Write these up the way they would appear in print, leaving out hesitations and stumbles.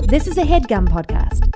This is a HeadGum podcast.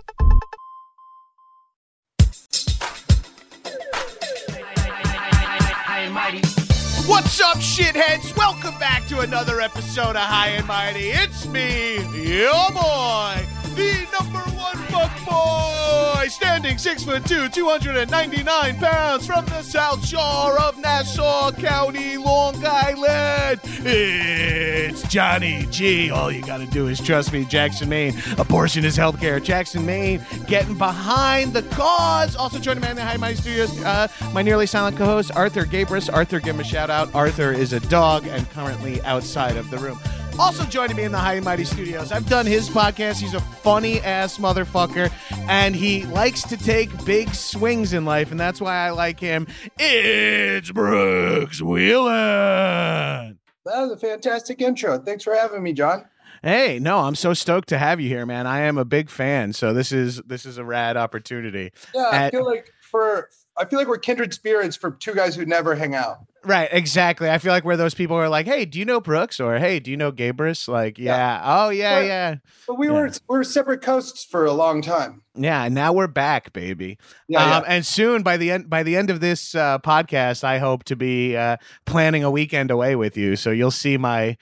What's up, shitheads? Welcome back to another episode of High and Mighty. It's me, your boy, the number one fuck boy, standing 6'2", 299 pounds from the South Shore of Nassau County, Long Island. It's Johnny G. All you gotta do is trust me, Jackson, Maine. Abortion is healthcare. Jackson, Maine, getting behind the cause. Also joining me in the High and Mighty Studios, my nearly silent co-host, Arthur Gabris. Arthur, give him a shout out. Arthur is a dog and currently outside of the room. Also joining me in the High and Mighty Studios, I've done his podcast. He's a funny-ass motherfucker, and he likes to take big swings in life, and that's why I like him. It's Brooks Wheelan. That was a fantastic intro. Thanks for having me, John. Hey, no, I'm so stoked to have you here, man. I am a big fan, so this is a rad opportunity. Yeah, I feel like we're kindred spirits for two guys who never hang out. Right, exactly. I feel like we're those people who are like, hey, do you know Brooks? Or, hey, do you know Gabris? Like, yeah. Oh, yeah, yeah. But we were separate coasts for a long time. Yeah, and now we're back, baby. Yeah. And soon, by the end of this podcast, I hope to be planning a weekend away with you. So you'll see my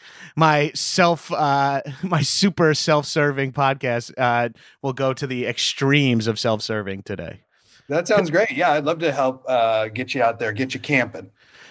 super self-serving podcast will go to the extremes of self-serving today. That sounds great. Yeah, I'd love to help get you out there, get you camping.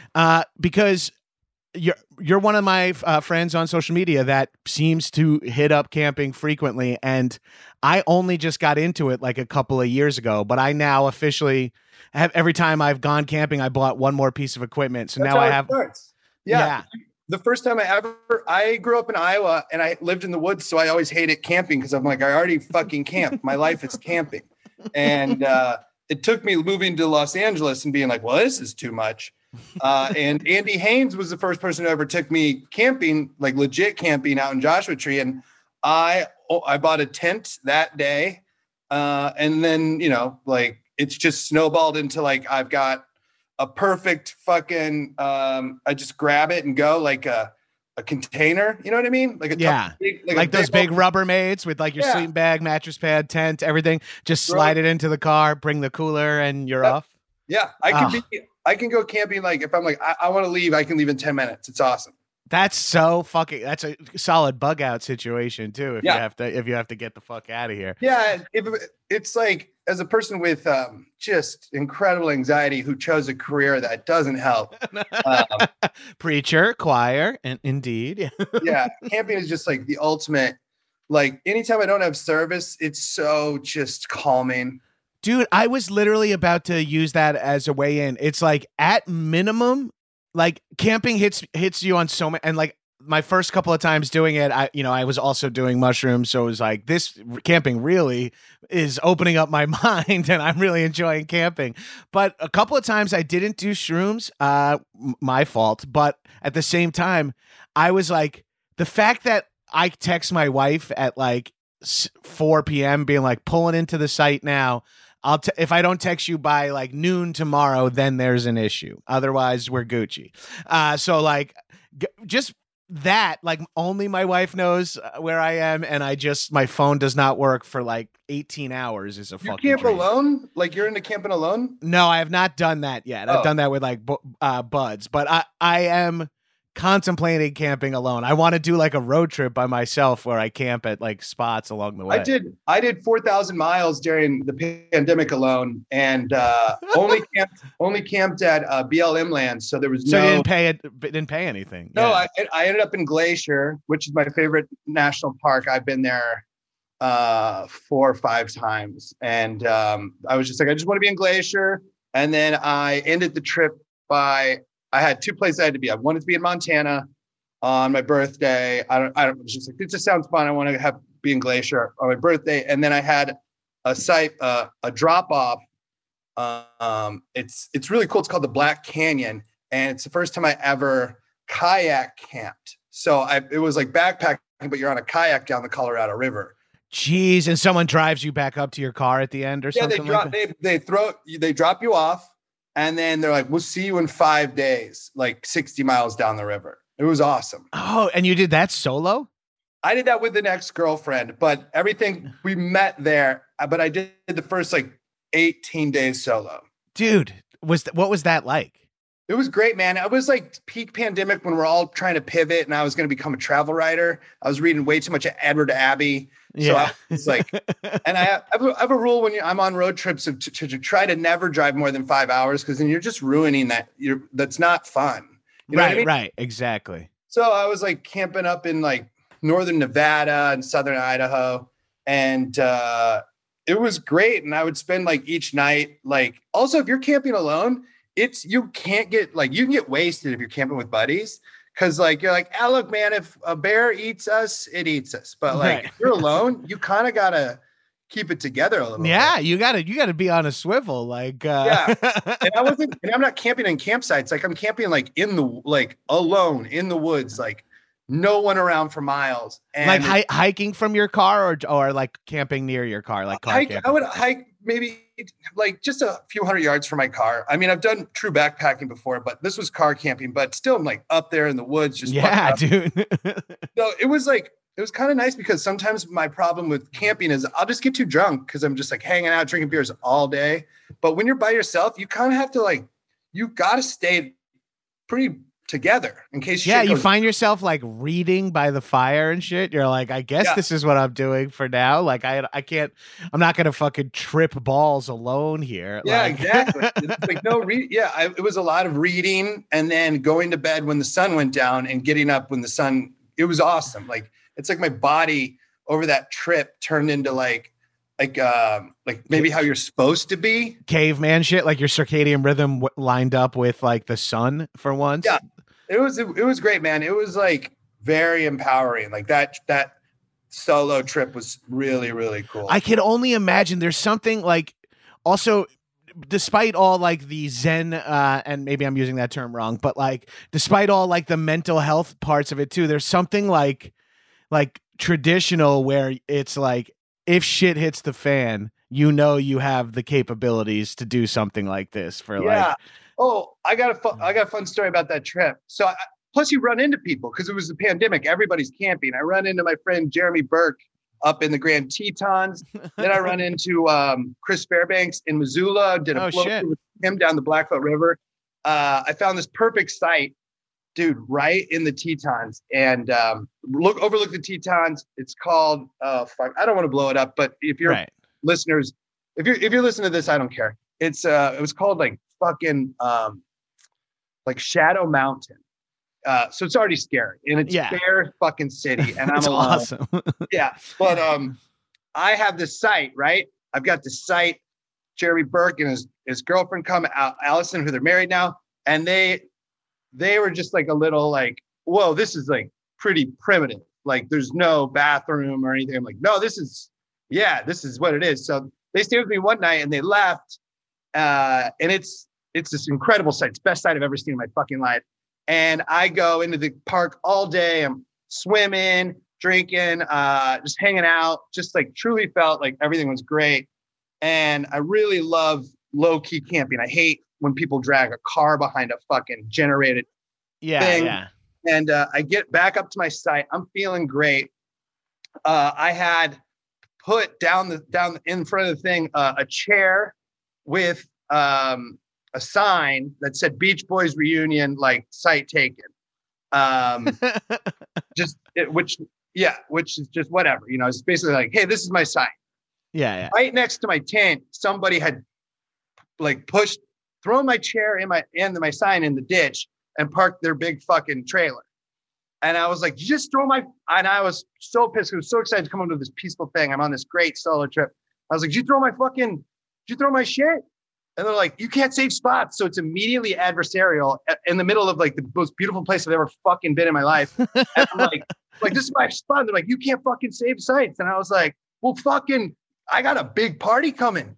Because you're one of my friends on social media that seems to hit up camping frequently, and I only just got into it like a couple of years ago, but I now officially have, every time I've gone camping, I bought one more piece of equipment. So That's now how I it have. starts. Yeah. The first time I grew up in Iowa and I lived in the woods, so I always hated camping because I'm like, I already fucking camped. My life is camping. And it took me moving to Los Angeles and being like, well, this is too much. And Andy Haynes was the first person who ever took me camping, like legit camping out in Joshua Tree. And I bought a tent that day. And then, like it's just snowballed into like, I've got a perfect fucking, I just grab it and go like a container. You know what I mean? Like like those big Rubbermaids with like your sleeping bag, mattress pad, tent, everything. Just slide it into the car, bring the cooler, and you're off. Yeah. I can go camping. Like if I'm like, I want to leave, I can leave in 10 minutes. It's awesome. That's that's a solid bug out situation too. If you have to get the fuck out of here. Yeah. It's like, as a person with just incredible anxiety who chose a career that doesn't help. Preacher, choir, and indeed. Yeah. Camping is just like the ultimate, like anytime I don't have service, it's so just calming. Dude, I was literally about to use that as a way in. It's like at minimum, like camping hits you on so many, and like my first couple of times doing it, I was also doing mushrooms. So it was like this camping really is opening up my mind and I'm really enjoying camping. But a couple of times I didn't do shrooms, my fault. But at the same time, I was like, the fact that I text my wife at like 4 p.m. being like, pulling into the site now. If I don't text you by like noon tomorrow, then there's an issue. Otherwise, we're Gucci. So like, just that, like, only my wife knows where I am, and my phone does not work for like 18 hours. Is a fucking. You camp dream. alone? Like you're into camping alone? No, I have not done that yet. I've done that with like buds, but I am contemplating camping alone. I want to do like a road trip by myself where I camp at like spots along the way. I did 4,000 miles during the pandemic alone, and only camped at BLM land. So there was you didn't pay anything. No, yeah. I ended up in Glacier, which is my favorite national park. I've been there 4 or 5 times, and I was just like, I just want to be in Glacier. And then I ended the trip I had 2 places I had to be. I wanted to be in Montana on my birthday. I was just like, this just sounds fun. I want to be in Glacier on my birthday. And then I had a site, a drop off. It's really cool. It's called the Black Canyon. And it's the first time I ever kayak camped. So it was like backpacking, but you're on a kayak down the Colorado River. Jeez. And someone drives you back up to your car at the end or something like that? They drop you off. And then they're like, we'll see you in 5 days, like 60 miles down the river. It was awesome. Oh, and you did that solo? I did that with an ex-girlfriend, but everything we met there, but I did the first like 18 days solo. Dude, what was that like? It was great, man. It was like peak pandemic when we're all trying to pivot and I was going to become a travel writer. I was reading way too much Edward Abbey. So I was like, and I have a rule when I'm on road trips to try to never drive more than 5 hours, because then you're just ruining that. That's not fun. You know what I mean? Right. Exactly. So I was like camping up in like northern Nevada and southern Idaho. And it was great. And I would spend like each night, like, also if you're camping alone, you can get wasted if you're camping with buddies. Cause like, you're like, oh, look, man, if a bear eats us, it eats us. But like, if you're alone, you kind of gotta keep it together a little bit. You gotta be on a swivel. Like, yeah. And I'm not camping in campsites. Like I'm camping like alone in the woods, like no one around for miles. And like hiking from your car or like camping near your car, like car camping. I would hike maybe like just a few hundred yards from my car. I mean, I've done true backpacking before, but this was car camping, but still I'm like up there in the woods. Just dude. So it was kind of nice, because sometimes my problem with camping is I'll just get too drunk because I'm just like hanging out, drinking beers all day. But when you're by yourself, you kind of have to you got to stay pretty together in case you find yourself like reading by the fire and shit. You're like, I guess this is what I'm doing for now. Like I'm not gonna fucking trip balls alone here. Yeah, exactly. It's like it was a lot of reading and then going to bed when the sun went down and getting up when the sun. It was awesome. Like it's like my body over that trip turned into like maybe how you're supposed to be, caveman shit. Like your circadian rhythm lined up with like the sun for once. Yeah. It was great, man. It was like very empowering. Like that solo trip was really, really cool. I can only imagine there's something like also, despite all like the Zen, and maybe I'm using that term wrong, but like despite all like the mental health parts of it too, there's something like traditional where it's like, if shit hits the fan, you have the capabilities to do something like this for like. Oh, I got a fun story about that trip. So plus you run into people because it was the pandemic. Everybody's camping. I run into my friend Jeremy Burke up in the Grand Tetons. Then I run into Chris Fairbanks in Missoula. Did a float with him down the Blackfoot River. I found this perfect site, dude, right in the Tetons, and overlook the Tetons. It's called I don't want to blow it up, but if you're listeners, if you're listening to this, I don't care. It was called like fucking like Shadow Mountain. So it's already scary, and it's Bear fucking city, and I'm alone. Awesome. Yeah, but I have this site, right? I've got this site. Jeremy Burke and his girlfriend come out, Allison, who they're married now, and they were just like a little like, whoa, this is like pretty primitive. Like there's no bathroom or anything. I'm like, no, this is what it is. So they stayed with me one night and they left. And it's this incredible site. It's the best site I've ever seen in my fucking life. And I go into the park all day. I'm swimming, drinking, just hanging out, just like truly felt like everything was great. And I really love low key camping. I hate when people drag a car behind a fucking generated thing. Yeah. And I get back up to my site. I'm feeling great. I had put down in front of the thing a chair with a sign that said Beach Boys reunion, like site taken. Which is just whatever, you know. It's basically like, hey, this is my site. Yeah. Right next to my tent, somebody had like thrown my chair and my sign in the ditch and parked their big fucking trailer. And I was like, you just throw and I was so pissed. I was so excited to come onto this peaceful thing. I'm on this great solo trip. I was like, did you throw my shit? And they're like, you can't save spots. So it's immediately adversarial in the middle of like the most beautiful place I've ever fucking been in my life. And I'm like, this is my spot. And they're like, you can't fucking save sites. And I was like, well, fucking, I got a big party coming.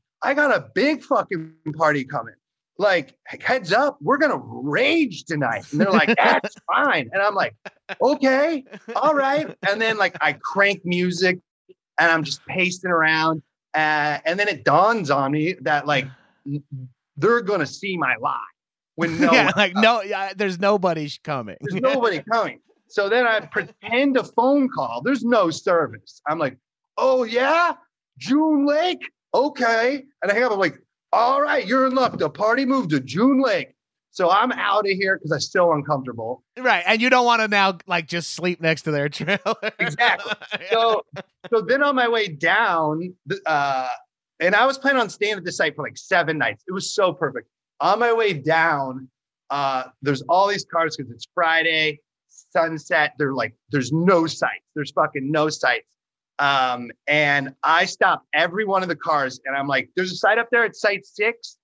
Like, heads up, we're going to rage tonight. And they're like, that's fine. And I'm like, okay, all right. And then like I crank music and I'm just pacing around. And then it dawns on me that like, they're going to see my lie when there's nobody coming. There's nobody coming. So then I pretend a phone call. There's no service. I'm like, oh yeah, June Lake. Okay. And I hang up. I'm like, all right, you're in luck. The party moved to June Lake. So I'm out of here because I'm still uncomfortable. Right. And you don't want to now like just sleep next to their trailer. Exactly. So then on my way down, and I was planning on staying at the site for like 7 nights. It was so perfect. On my way down, there's all these cars because it's Friday, sunset. There's no sights. There's fucking no sights. And I stopped every one of the cars and I'm like, there's a site up there at site 6.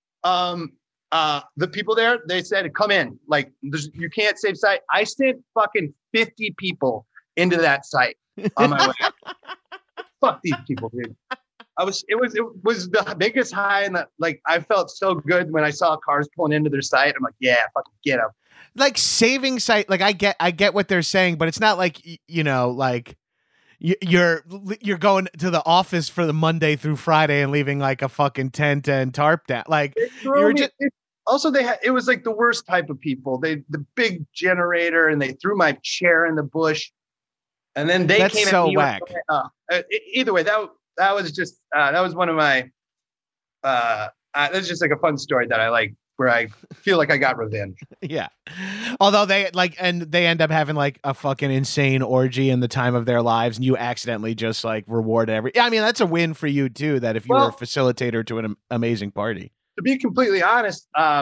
The people there, they said, come in. Like, you can't save site. I sent fucking 50 people into that site on my way. Fuck these people, dude. It was the biggest high, and like I felt so good when I saw cars pulling into their site. I'm like, yeah, fucking get them. Like saving site. Like I get what they're saying, but it's not like like you're going to the office for the Monday through Friday and leaving like a fucking tent and tarp down. Like you're just. Also, it was like the worst type of people. The big generator, and they threw my chair in the bush, and then they came so at me. Whack. Either way, that was just that was one of my. That's just like a fun story that I like, where I feel like I got revenge. Yeah, although they end up having like a fucking insane orgy in the time of their lives, and you accidentally just like reward I mean, that's a win for you too. That if you were a facilitator to an amazing party. To be completely honest, I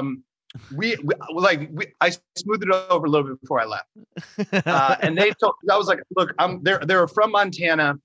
smoothed it over a little bit before I left, and I was like, look, they're from Montana,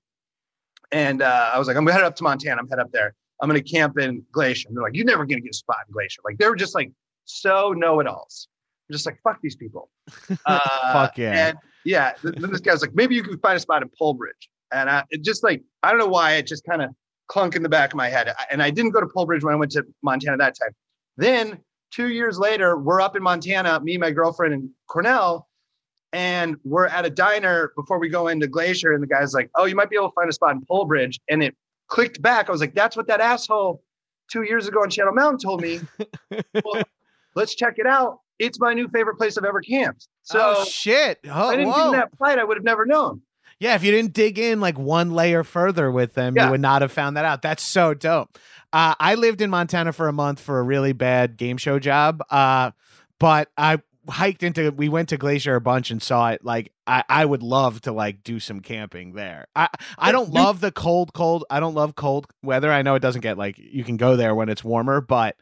and I was like, I'm headed up to Montana. I'm headed up there. I'm going to camp in Glacier. And they're like, you're never going to get a spot in Glacier. Like, they were just like so know-it-alls. I'm just like, fuck these people. Fuck yeah. And yeah, then this guy's like, maybe you can find a spot in Polebridge. And it just like, I don't know why, it just kind of clunk in the back of my head. And I didn't go to Polebridge when I went to Montana that time. Then 2 years later, we're up in Montana, me, my girlfriend, and Cornell, and we're at a diner before we go into Glacier. And the guy's like, oh, you might be able to find a spot in Polebridge. And it clicked back. I was like, that's what that asshole 2 years ago in Shadow Mountain told me. Well, let's check it out. It's my new favorite place I've ever camped. So shit. If I didn't do that flight, I would have never known. Yeah, if you didn't dig in like one layer further with them, you would not have found that out. That's so dope. I lived in Montana for a month for a really bad game show job. But we went to Glacier a bunch and saw it. Like I would love to like do some camping there. I don't love the cold. I don't love cold weather. I know it doesn't get like, you can go there when it's warmer, but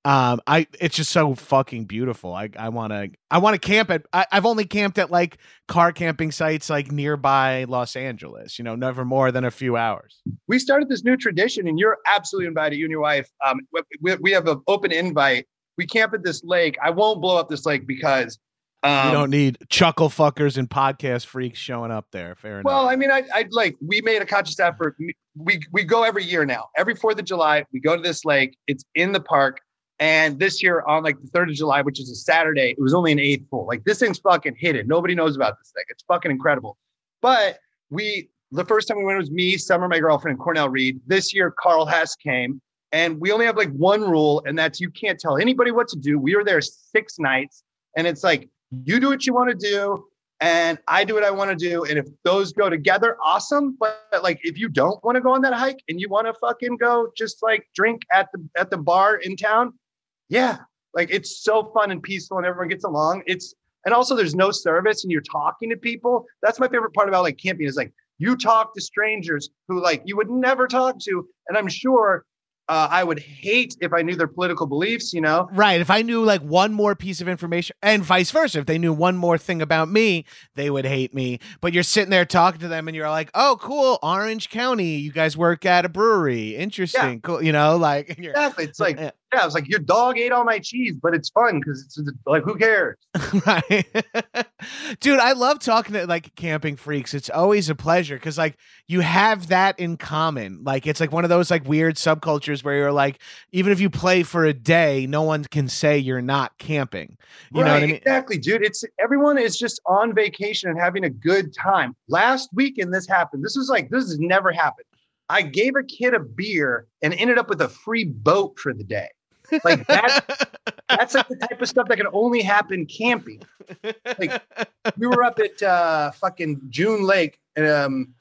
it's just so fucking beautiful. I want to camp at, I've only camped at like car camping sites like nearby Los Angeles, never more than a few hours. We started this new tradition, and you're absolutely invited, you and your wife. We have an open invite. We camp at this lake. I won't blow up this lake because you don't need chuckle fuckers and podcast freaks showing up there. Fair enough. Well, I mean, we made a conscious effort. We go every year now. Every 4th of July, we go to this lake. It's in the park. And this year on like the 3rd of July, which is a Saturday, it was only an 8th full. Like, this thing's fucking hidden. Nobody knows about this thing. It's fucking incredible. But the first time we went, it was me, Summer, my girlfriend, and Cornell Reed. This year, Carl Hess came. And we only have like one rule, and that's you can't tell anybody what to do. We were there 6 nights, and it's like, you do what you want to do, and I do what I want to do. And if those go together, awesome. But like, if you don't want to go on that hike and you want to fucking go just like drink at the bar in town, yeah, like it's so fun and peaceful and everyone gets along. And also there's no service and you're talking to people. That's my favorite part about like camping is like you talk to strangers who like you would never talk to. And I'm sure I would hate if I knew their political beliefs, Right. If I knew like one more piece of information and vice versa, if they knew one more thing about me, they would hate me. But you're sitting there talking to them and you're like, oh, cool. Orange County. You guys work at a brewery. Interesting. Yeah. Cool. Like exactly. It's like, yeah, it's like your dog ate all my cheese, but it's fun because it's like, who cares? Right. Dude, I love talking to like camping freaks. It's always a pleasure because like you have that in common. Like it's like one of those like weird subcultures where you're like, even if you play for a day, no one can say you're not camping. You know what I mean? Exactly, dude. Everyone is just on vacation and having a good time. Last weekend, this happened. This has never happened. I gave a kid a beer and ended up with a free boat for the day. Like that's That's like the type of stuff that can only happen camping. Like we were up at fucking June Lake, and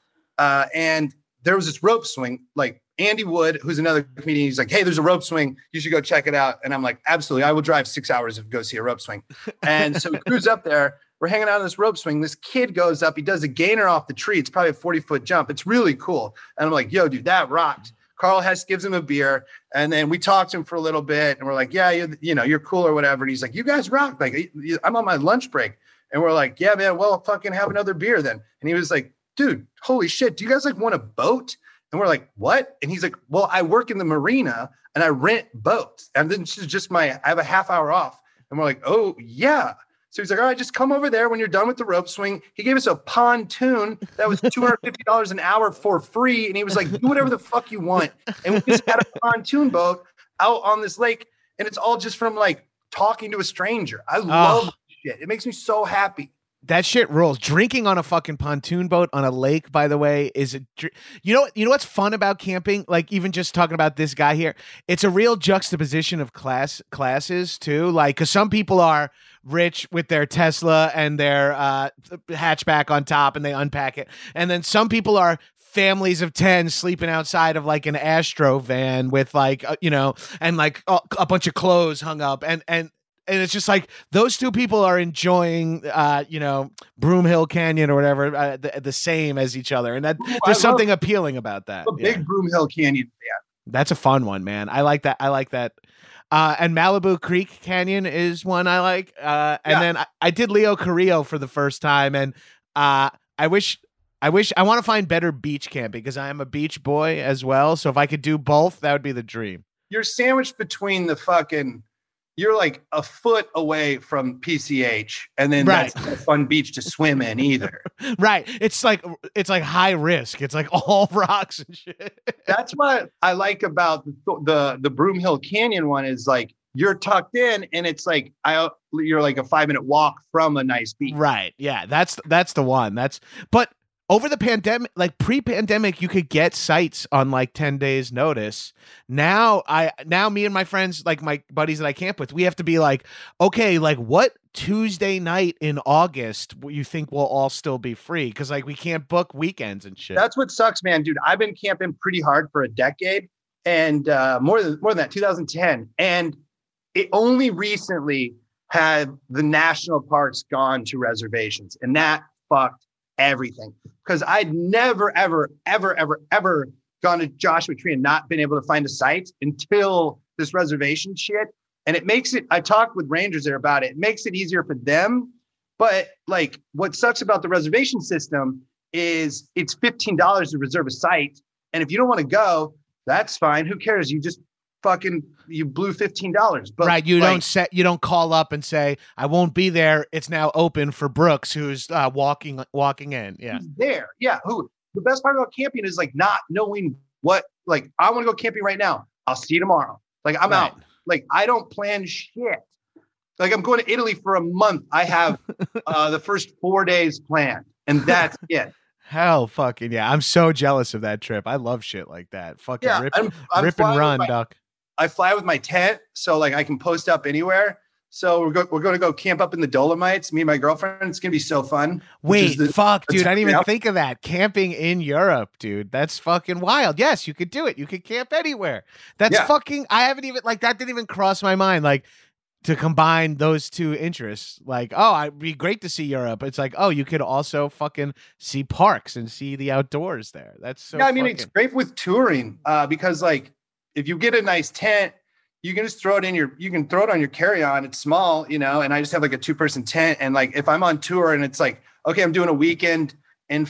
there was this rope swing. Like Andy Wood, who's another comedian, he's like, "Hey, there's a rope swing. You should go check it out." And I'm like, "Absolutely, I will drive 6 hours to go see a rope swing." And so we cruise up there. We're hanging out on this rope swing. This kid goes up. He does a gainer off the tree. It's probably a 40-foot jump. It's really cool. And I'm like, "Yo, dude, that rocked." Carl Hess gives him a beer, and then we talked to him for a little bit, and we're like, "Yeah, you're cool or whatever." And he's like, "You guys rock." Like, I'm on my lunch break, and we're like, "Yeah, man. Well, fucking have another beer then." And he was like, "Dude, holy shit. Do you guys like want a boat?" And we're like, "What?" And he's like, "Well, I work in the marina and I rent boats. And then this is just I have a half hour off." And we're like, "Oh yeah." So he's like, "All right, just come over there when you're done with the rope swing." He gave us a pontoon that was $250 an hour for free. And he was like, "Do whatever the fuck you want." And we just had a pontoon boat out on this lake. And it's all just from like talking to a stranger. I love shit. It makes me so happy. That shit rules. Drinking on a fucking pontoon boat on a lake, by the way, you know what's fun about camping? Like even just talking about this guy here, it's a real juxtaposition of classes too. Like, cause some people are rich with their Tesla and their hatchback on top and they unpack it. And then some people are families of 10 sleeping outside of like an Astro van with like, and like a bunch of clothes hung up and it's just like those two people are enjoying, Broom Hill Canyon or whatever, the same as each other. And there's something appealing about that. I'm a big Broom Hill Canyon fan. That's a fun one, man. I like that. And Malibu Creek Canyon is one I like. And then I did Leo Carrillo for the first time. And I want to find better beach camping because I am a beach boy as well. So if I could do both, that would be the dream. You're sandwiched between you're like a foot away from PCH, and then that's not a fun beach to swim in either. Right. It's like high risk. It's like all rocks and shit. That's what I like about the Broom Hill Canyon one is like you're tucked in, and it's like you're like a 5-minute walk from a nice beach. Right. Yeah. That's the one. But over the pandemic, like pre-pandemic, you could get sites on like 10 days notice. Now me and my friends, like my buddies that I camp with, we have to be like, okay, like what Tuesday night in August you think will all still be free? Cause like we can't book weekends and shit. That's what sucks, man, dude. I've been camping pretty hard for a decade and more than that, 2010. And it only recently had the national parks gone to reservations, and that fucked everything. Because I'd never, ever, ever, ever, ever gone to Joshua Tree and not been able to find a site until this reservation shit. And it makes it, I talked with rangers there about it. It makes it easier for them. But like what sucks about the reservation system is it's $15 to reserve a site. And if you don't want to go, that's fine. Who cares? You just you blew $15. But right. You don't call up and say, "I won't be there. It's now open for Brooks," who's walking in. Yeah. He's there. Yeah. The best part about camping is like not knowing what, like, I want to go camping right now. I'll see you tomorrow. Like I'm out. Like I don't plan shit. Like I'm going to Italy for a month. I have the first 4 days planned, and that's it. Hell fucking yeah. I'm so jealous of that trip. I love shit like that. Fucking rip and run, Duck. I fly with my tent, so like I can post up anywhere. So we're going to go camp up in the Dolomites. Me and my girlfriend. It's going to be so fun. Wait, dude. I didn't even think of that. Camping in Europe, dude. That's fucking wild. Yes, you could do it. You could camp anywhere. That's fucking, I haven't even, like, that didn't even cross my mind. Like, to combine those two interests, like, oh, it'd be great to see Europe. It's like, oh, you could also fucking see parks and see the outdoors there. That's so. Yeah, I mean, it's great with touring because, like, if you get a nice tent, you can just throw it on your carry-on. It's small, and I just have like a 2-person tent. And like, if I'm on tour and it's like, okay, I'm doing a weekend in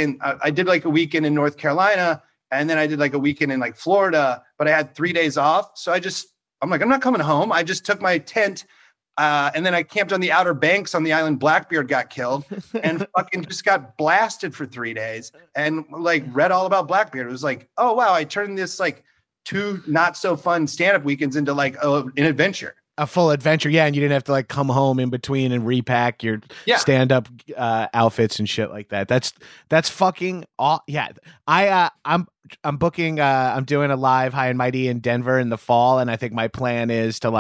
I did like a weekend in North Carolina, and then I did like a weekend in like Florida, but I had 3 days off. So I'm like, I'm not coming home. I just took my tent and then I camped on the Outer Banks on the island Blackbeard got killed and fucking just got blasted for 3 days and like read all about Blackbeard. It was like, oh, wow, I turned this like 2 not so fun stand-up weekends into like an adventure. A full adventure, yeah, and you didn't have to like come home in between and repack your stand-up outfits and shit like that. That's fucking yeah. I'm booking. I'm doing a live High and Mighty in Denver in the fall, and I think my plan is to like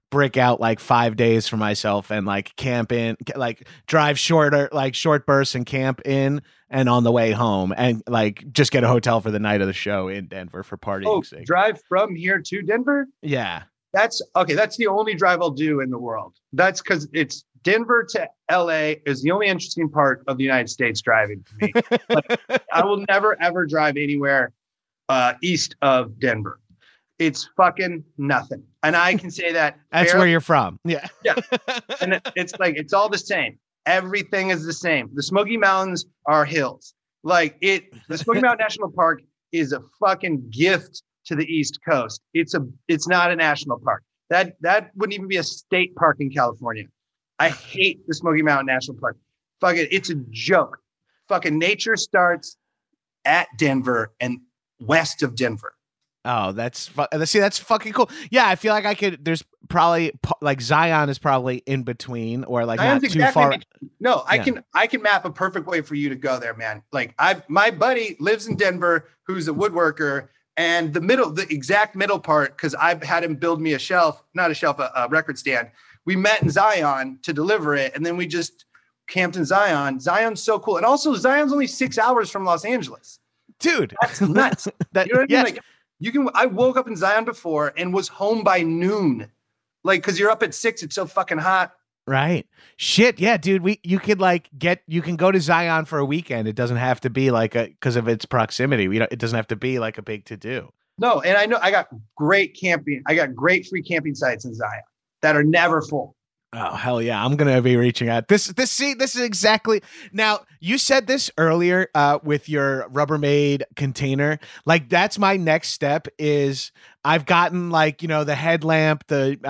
brick out like 5 days for myself and like camp in, like drive short bursts and camp in and on the way home and like just get a hotel for the night of the show in Denver for partying sake. Drive from here to Denver? Yeah. That's okay. That's the only drive I'll do in the world. That's because it's Denver to LA is the only interesting part of the United States driving for me. I will never, ever drive anywhere east of Denver. It's fucking nothing. And I can say that. That's where you're from. Yeah. Yeah. And it's like, it's all the same. Everything is the same. The Smoky Mountains are hills. The Smoky Mountain National Park is a fucking gift to the East Coast. It's not a national park. That wouldn't even be a state park in California. I hate the Smoky Mountain National Park. Fuck it. It's a joke. Fucking nature starts at Denver and west of Denver. Oh, that's fucking cool. Yeah, I feel like there's probably like Zion is probably in between or like Zion's not too far. No, I can map a perfect way for you to go there, man. Like my buddy lives in Denver who's a woodworker, and the exact middle part, because I've had him build me a record stand. We met in Zion to deliver it, and then we just camped in Zion. Zion's so cool. And also Zion's only 6 hours from Los Angeles. Dude, that's nuts. You know what I mean? Like, I woke up in Zion before and was home by noon. Like, cause you're up at 6, it's so fucking hot. Right. Shit. Yeah, dude. You can go to Zion for a weekend. It doesnn't have to be because of its proximity. It doesn't have to be like a big to do. No. And I know I got great camping. I got great free camping sites in Zion that are never full. Oh, hell yeah. I'm going to be reaching out. This is exactly. Now, you said this earlier with your Rubbermaid container. Like, that's my next step is I've gotten the headlamp,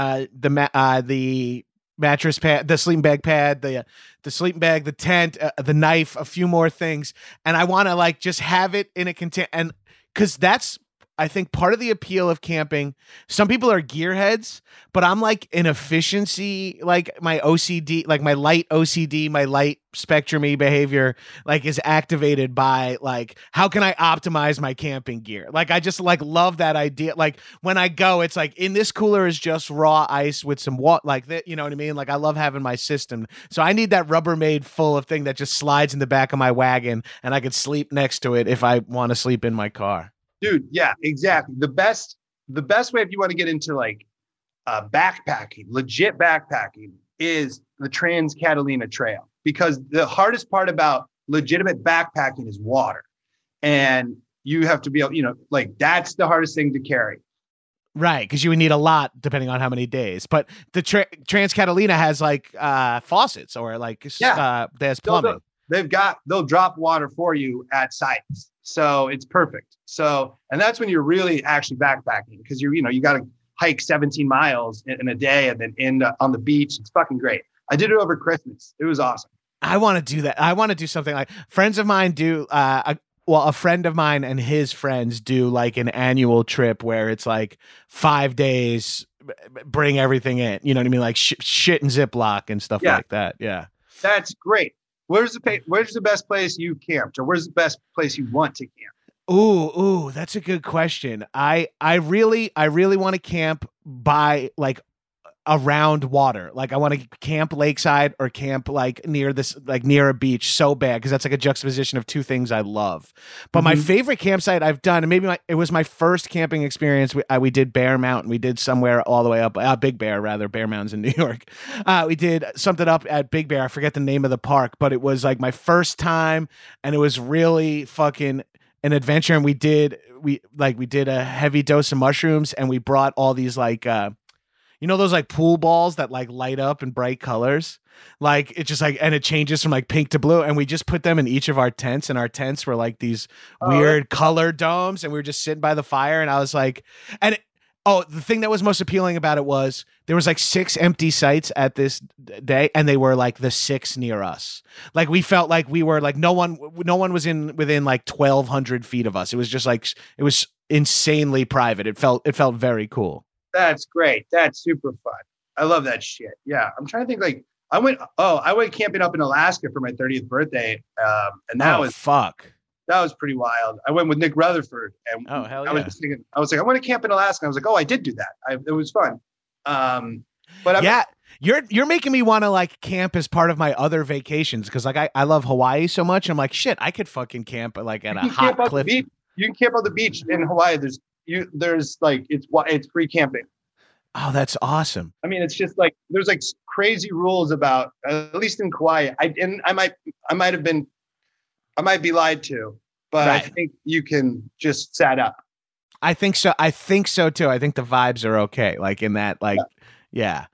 the mattress pad, the sleeping bag pad, the sleeping bag, the tent, the knife, a few more things. And I want to just have it in a container. And because that's, I think, part of the appeal of camping. Some people are gearheads, but I'm like an efficiency, like my OCD, like my light OCD, my light spectrum-y behavior, is activated by how can I optimize my camping gear? I just love that idea. When I go, it's in this cooler is just raw ice with some water, like that. You know what I mean? I love having my system. So I need that Rubbermaid full of thing that just slides in the back of my wagon, and I could sleep next to it if I want to sleep in my car. Dude, yeah, exactly. The best way if you want to get into backpacking, legit backpacking, is the Trans Catalina Trail, because the hardest part about legitimate backpacking is water, and you have to be able, that's the hardest thing to carry. Right, because you would need a lot depending on how many days. But the Trans Catalina has faucets or there's plumbing. They'll drop water for you at sites. So it's perfect. So, and that's when you're really actually backpacking, because you got to hike 17 miles in a day and then end on the beach. It's fucking great. I did it over Christmas. It was awesome. I want to do that. I want to do something like friends of mine do. A friend of mine and his friends do an annual trip where it's 5 days, bring everything in. You know what I mean? Shit and Ziploc and stuff like that. Yeah. That's great. Where's the best place you camped, or where's the best place you want to camp? Ooh, that's a good question. I really want to camp by around water. I want to camp lakeside or camp near near a beach so bad, because that's a juxtaposition of two things I love. But my favorite campsite I've done, and maybe it was my first camping experience. We did Bear Mountain. We did somewhere all the way up, Big Bear rather. Bear Mountain's in New York. We did something up at Big Bear. I forget the name of the park, but it was my first time, and it was really fucking an adventure. And we did a heavy dose of mushrooms, and we brought all these those pool balls that light up in bright colors, it just and it changes from pink to blue, and we just put them in each of our tents, and our tents were these weird color domes, and we were just sitting by the fire, and I was the thing that was most appealing about it was there was 6 empty sites at this day, and they were the 6 near us. We felt we were no one was within 1,200 feet of us. It was just it was insanely private. It felt very cool. That's great. That's super fun. I love that shit. Yeah. I'm trying to think I went camping up in Alaska for my 30th birthday. And that was pretty wild. I went with Nick Rutherford, and hell yeah. I was just thinking, I was I want to camp in Alaska. I was I did do that. It was fun. But yeah, you're making me want to like camp as part of my other vacations because like I love Hawaii so much. I'm like, shit, I could fucking camp like at a hot cliff. You can camp on the beach in Hawaii. There's like it's free camping. Oh, that's awesome. I mean, it's just like there's like crazy rules about at least in Kauai. I might be lied to, but right. I think you can just set up. I think so. I think so too. I think the vibes are okay. Like in that, like, yeah.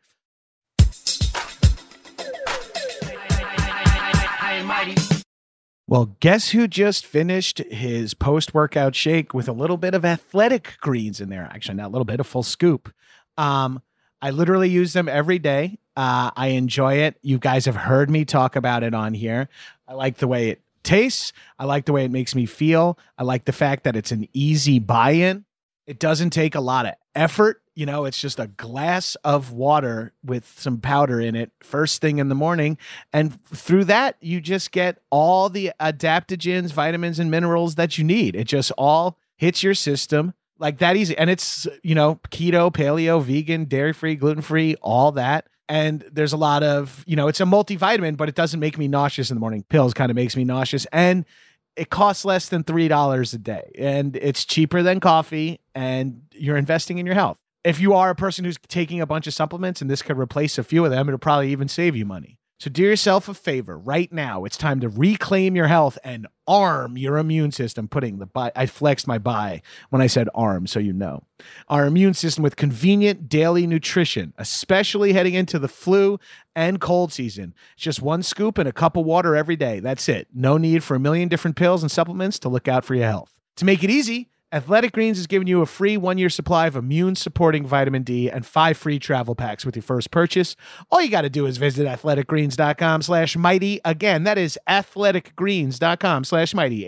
Well, guess who just finished his post-workout shake with a little bit of Athletic Greens in there? Actually, not a little bit, a full scoop. I literally use them every day. I enjoy it. You guys have heard me talk about it on here. I like the way it tastes. I like the way it makes me feel. I like the fact that it's an easy buy-in. It doesn't take a lot of effort. You know, it's just a glass of water with some powder in it first thing in the morning. And through that, you just get all the adaptogens, vitamins, and minerals that you need. It just all hits your system like that easy. And it's, you know, keto, paleo, vegan, dairy-free, gluten-free, all that. And there's a lot of, you know, it's a multivitamin, but it doesn't make me nauseous in the morning. Pills kind of makes me nauseous. And it costs less than $3 a day. And it's cheaper than coffee. And you're investing in your health. If you are a person who's taking a bunch of supplements and this could replace a few of them, it'll probably even save you money. So do yourself a favor right now. It's time to reclaim your health and arm your immune system. I flexed my buy when I said arm, so you know. Our immune system with convenient daily nutrition, especially heading into the flu and cold season. It's just one scoop and a cup of water every day. That's it. No need for a million different pills and supplements to look out for your health. To make it easy, Athletic Greens is giving you a free 1-year supply of immune-supporting vitamin D and 5 free travel packs with your first purchase. All you got to do is visit athleticgreens.com/mighty. Again, that is athleticgreens.com/mighty.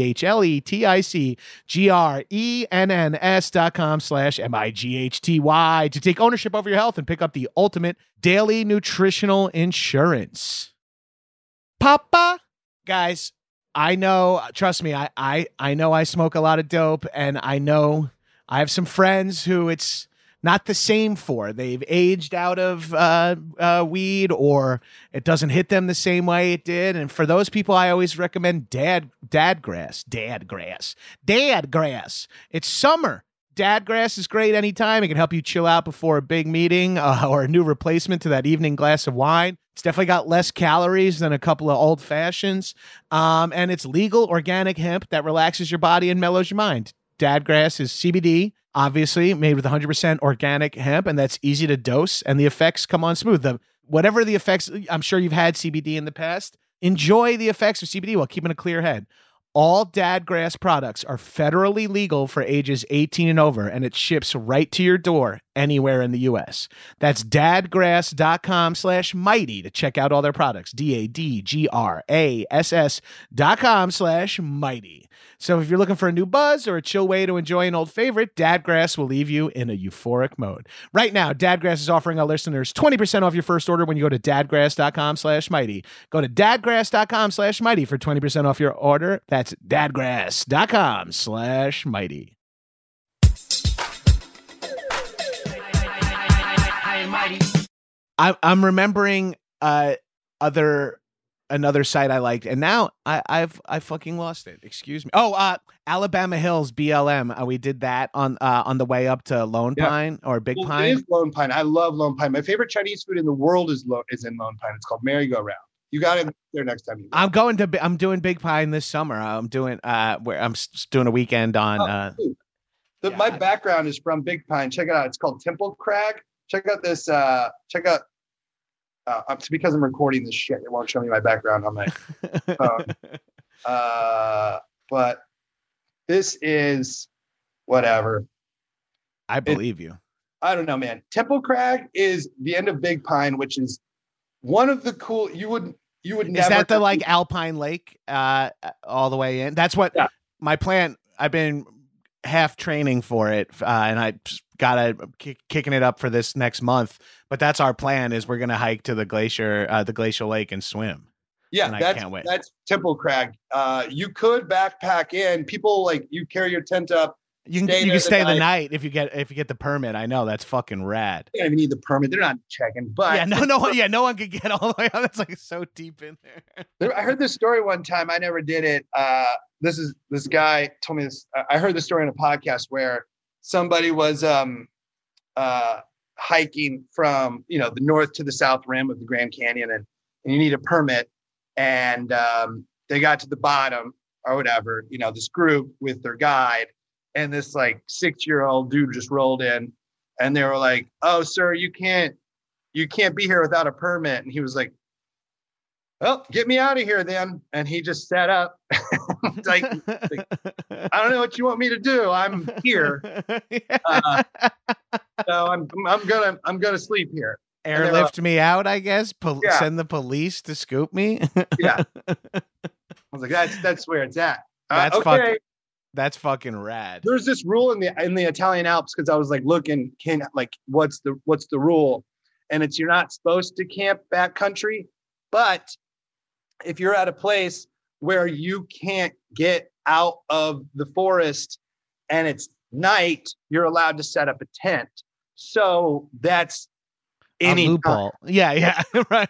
athleticgreens.com/mighty to take ownership over your health and pick up the ultimate daily nutritional insurance. Papa, guys. I know, trust me, I know I smoke a lot of dope, and I know I have some friends who it's not the same for. They've aged out of weed, or it doesn't hit them the same way it did. And for those people, I always recommend Dadgrass. It's summer. Dadgrass is great anytime. It can help you chill out before a big meeting or a new replacement to that evening glass of wine. It's definitely got less calories than a couple of old fashions. And it's legal organic hemp that relaxes your body and mellows your mind. Dadgrass is CBD, obviously made with 100% organic hemp, and that's easy to dose, and the effects come on smooth. Whatever the effects, I'm sure you've had CBD in the past. Enjoy the effects of CBD while keeping a clear head. All Dadgrass products are federally legal for ages 18 and over, and it ships right to your door anywhere in the U.S. That's dadgrass.com/mighty to check out all their products. dadgrass.com/mighty. So if you're looking for a new buzz or a chill way to enjoy an old favorite, Dadgrass will leave you in a euphoric mode. Right now, Dadgrass is offering our listeners 20% off your first order when you go to dadgrass.com/mighty. Go to dadgrass.com/mighty for 20% off your order. That's dadgrass.com/mighty. I'm remembering another site I liked, and now I fucking lost it. Excuse me. Oh, Alabama Hills BLM. We did that on the way up to Lone Pine or Big Pine. It is Lone Pine. I love Lone Pine. My favorite Chinese food in the world is in Lone Pine. It's called merry-go-round. You got to go there next time. I'm doing Big Pine this summer. I'm doing doing a weekend on. My background is from Big Pine. Check it out. It's called Temple Crag. Check out this. It's because I'm recording this shit. It won't show me my background on my phone. But this is whatever. I believe you. I don't know, man. Temple Crag is the end of Big Pine, which is one of the cool. You would never. Is that the like Alpine Lake all the way in? That's what my plan. I've been half training for it, and I kicking it up for this next month. But that's our plan: is we're gonna hike to the glacial lake and swim. Yeah, and I can't wait. That's Temple Crag. You could backpack in. People you carry your tent up You can stay the night if you get the permit. I know that's fucking rad. You don't even need the permit. They're not checking. But no one could get all the way out. That's like so deep in there. I heard this story one time. I never did it. This guy told me this. I heard the story on a podcast where somebody was hiking from the north to the south rim of the Grand Canyon, and you need a permit. And they got to the bottom or whatever. This group with their guide. And this like 6-year-old dude just rolled in, and they were like, "Oh, sir, you can't be here without a permit." And he was like, "Well, get me out of here then." And he just sat up. like, I don't know what you want me to do. I'm here. So I'm gonna sleep here. Airlift me out, I guess. Send the police to scoop me. Yeah. I was like, that's where it's at. That's okay. That's fucking rad. There's this rule in the Italian Alps, because I was like looking, what's the rule? And it's you're not supposed to camp backcountry, but if you're at a place where you can't get out of the forest and it's night, you're allowed to set up a tent. So that's any loophole. Yeah, right.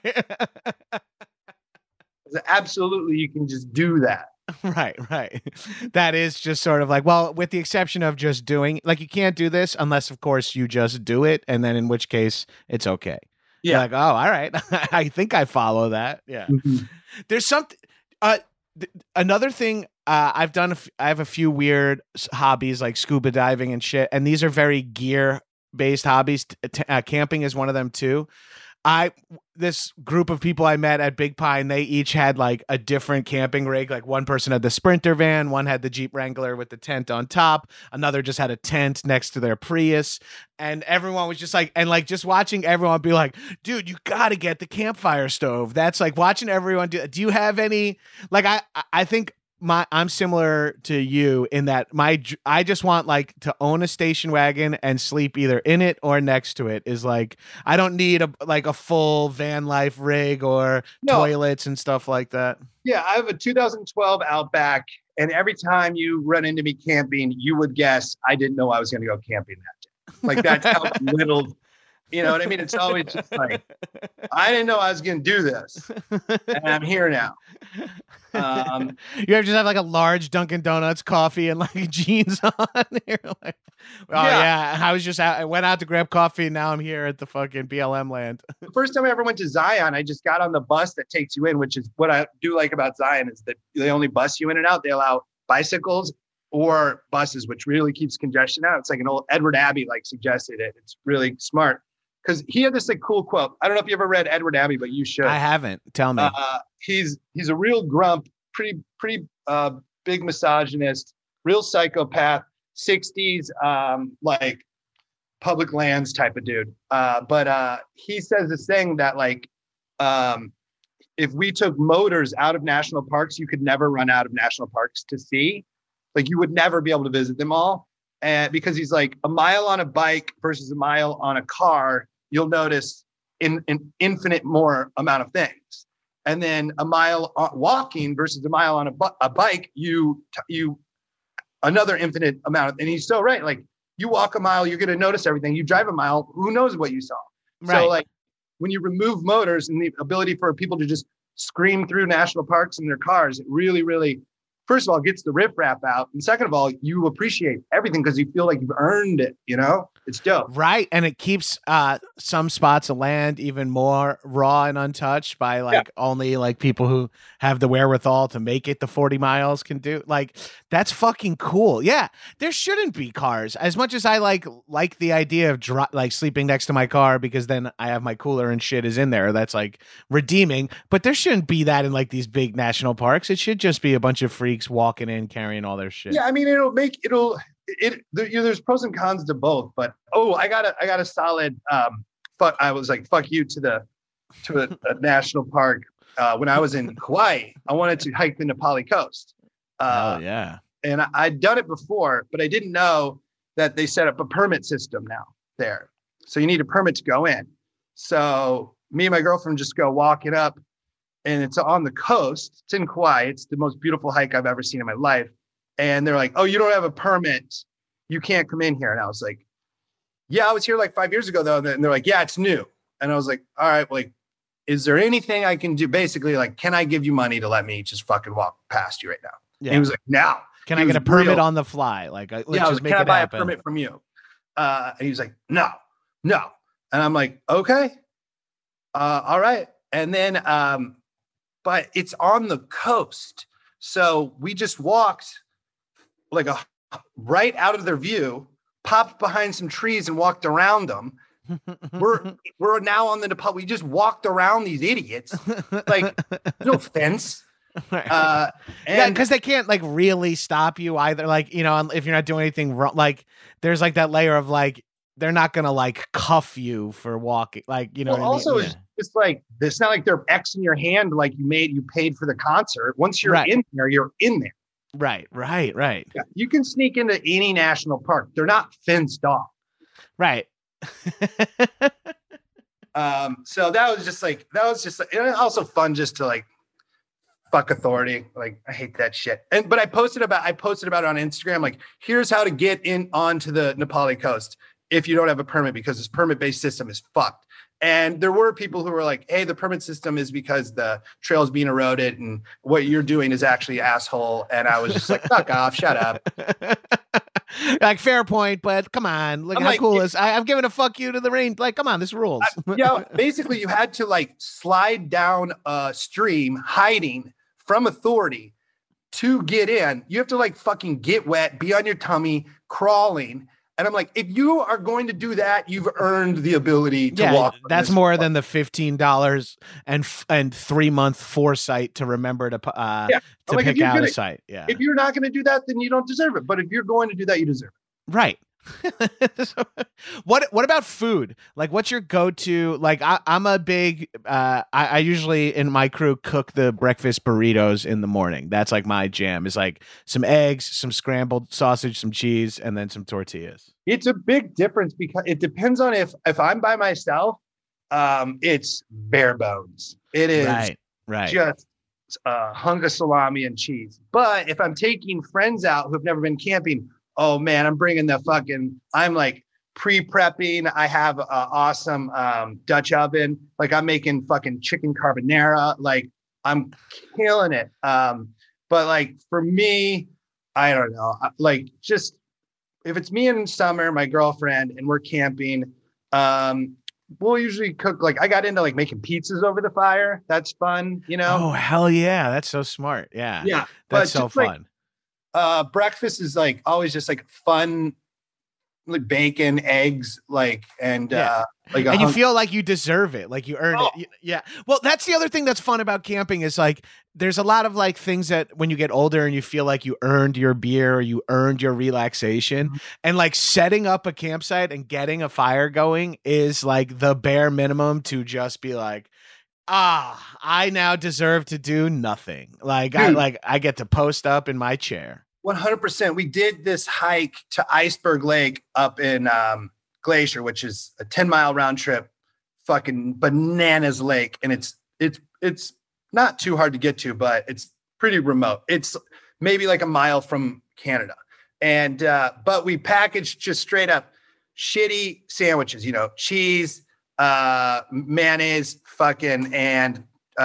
Absolutely, you can just do that. Right. That is just sort of like, well, with the exception of just doing, like, you can't do this unless, of course, you just do it, and then in which case it's okay. Yeah. You're like, oh, all right. I think I follow that. Yeah. Mm-hmm. There's something. Another thing I've done. I have a few weird hobbies like scuba diving and shit, and these are very gear based hobbies. Camping is one of them too. This group of people I met at Big Pine, they each had like a different camping rig. Like one person had the Sprinter van, one had the Jeep Wrangler with the tent on top, another just had a tent next to their Prius, and everyone was just like, and like just watching everyone be like, dude, you got to get the campfire stove. That's like watching everyone do you have any, like, I think I'm similar to you in that I just want like to own a station wagon and sleep either in it or next to it. Is like, I don't need a full van life rig or toilets and stuff like that. Yeah, I have a 2012 Outback, and every time you run into me camping, you would guess I didn't know I was going to go camping that day. Like, that's how little, you know what I mean? It's always just like, I didn't know I was going to do this, and I'm here now. You ever just have like a large Dunkin' Donuts coffee and like jeans on? You're like, yeah. I was just out. I went out to grab coffee, and now I'm here at the fucking BLM land. The first time I ever went to Zion, I just got on the bus that takes you in, which is what I do like about Zion, is that they only bus you in and out. They allow bicycles or buses, which really keeps congestion out. It's like an old Edward Abbey suggested it. It's really smart. Because he had this cool quote. I don't know if you ever read Edward Abbey, but you should. I haven't. Tell me. He's a real grump, pretty big misogynist, real psychopath, 60s like public lands type of dude. But he says this thing that if we took motors out of national parks, you could never run out of national parks to see. Like, you would never be able to visit them all. And because he's like, a mile on a bike versus a mile on a car, you'll notice an infinite more amount of things. And then a mile walking versus a mile on a bike, you another infinite amount. And he's so right. Like, you walk a mile, you're going to notice everything. You drive a mile, who knows what you saw? Right. So when you remove motors and the ability for people to just scream through national parks in their cars, it really, really, first of all, gets the riffraff out. And second of all, you appreciate everything because you feel like you've earned it, It's dope. Right. And it keeps some spots of land even more raw and untouched by only people who have the wherewithal to make it the 40 miles can do. Like, that's fucking cool. Yeah. There shouldn't be cars. As much as I like the idea of sleeping next to my car, because then I have my cooler and shit is in there. That's redeeming. But there shouldn't be that in these big national parks. It should just be a bunch of freaks walking in carrying all their shit. Yeah, I mean, there's pros and cons to both, but I got a solid I was like, fuck you to a national park when I was in Hawaii. I wanted to hike the Nepali coast. Oh yeah. And I'd done it before, but I didn't know that they set up a permit system now there. So you need a permit to go in. So me and my girlfriend just go walking up, and it's on the coast. It's in Kauai. It's the most beautiful hike I've ever seen in my life. And they're like, oh, you don't have a permit. you can't come in here. And I was like, yeah, I was here like 5 years ago though. And they're like, yeah, it's new. And I was like, all right, like, is there anything I can do? Basically, like, can I give you money to let me just fucking walk past you right now? Yeah. And he was like, no. Can I get a permit on the fly? Like, let's just make can I it buy happen. a permit from you? And he was like, no. And I'm like, okay. All right. And then, but it's on the coast. So we just walked like right out of their view, popped behind some trees and walked around them. We're now on the Nepal. We just walked around these idiots. Like, no fence. Yeah, because they can't like really stop you either. Like, you know, if you're not doing anything wrong, like there's like that layer of like they're not gonna like cuff you for walking. Like, you know, well, also it's like it's not like they're Xing your hand like you paid for the concert. Once you're in there, you're in there. Right. Yeah, you can sneak into any national park. They're not fenced off. Right. So that was just like, and also fun just to like fuck authority. Like, I hate that shit. But I posted about it on Instagram. Like, here's how to get in onto the Nepali coast if you don't have a permit, because this permit-based system is fucked. And there were people who were like, hey, the permit system is because the trail is being eroded and what you're doing is actually asshole. And I was just like, fuck off, shut up. Like, fair point, but come on. Look how cool is I'm giving a fuck you to the rain. Like, come on, this rules. Basically you had to like slide down a stream hiding from authority to get in. You have to like fucking get wet, be on your tummy, crawling. And I'm like, if you are going to do that, you've earned the ability to walk. That's more than the $15 and 3-month foresight to remember to pick out a site. Yeah. If you're not going to do that, then you don't deserve it. But if you're going to do that, you deserve it. Right. So, what about food? Like, what's your go-to? Like, I'm a big I usually in my crew cook the breakfast burritos in the morning. That's like my jam. Is like some eggs, some scrambled sausage, some cheese, and then some tortillas. It's a big difference because it depends on if I'm by myself, it's bare bones. It is right. Just a hunk of salami and cheese. But if I'm taking friends out who've never been camping, oh man, I'm like pre-prepping. I have an awesome Dutch oven. Like, I'm making fucking chicken carbonara. Like, I'm killing it. But like for me, I don't know. Like, just if it's me and Summer, my girlfriend, and we're camping, we'll usually cook. Like, I got into like making pizzas over the fire. That's fun, you know? Oh, hell yeah. That's so smart. Yeah. Yeah. That's so fun. Like, breakfast is like always just like fun, like bacon, eggs, like, and you feel like you deserve it, like you earned it. Yeah. Well, that's the other thing that's fun about camping is like there's a lot of like things that when you get older and you feel like you earned your beer or you earned your relaxation, and like setting up a campsite and getting a fire going is like the bare minimum to just be like, I now deserve to do nothing. Like, I get to post up in my chair. 100%. We did this hike to Iceberg Lake up in Glacier, which is a 10-mile round trip, fucking bananas lake. And it's not too hard to get to, but it's pretty remote. It's maybe like a mile from Canada. And, but we packaged just straight up shitty sandwiches, you know, cheese, mayonnaise, fucking, and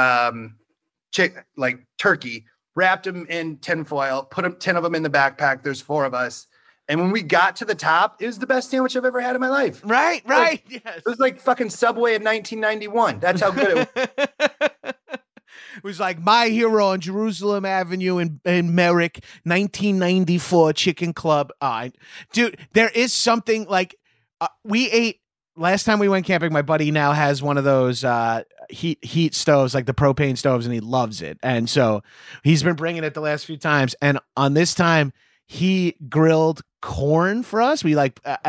like turkey, wrapped them in tinfoil, put 10 of them in the backpack. There's 4 of us. And when we got to the top, it was the best sandwich I've ever had in my life. Right. Yes. It was like fucking Subway in 1991. That's how good it was. It was like My Hero on Jerusalem Avenue in Merrick, 1994 Chicken Club. Dude, there is something like we ate last time we went camping. My buddy now has one of those heat stoves, like the propane stoves, and he loves it. And so he's been bringing it the last few times. And on this time, he grilled corn for us. We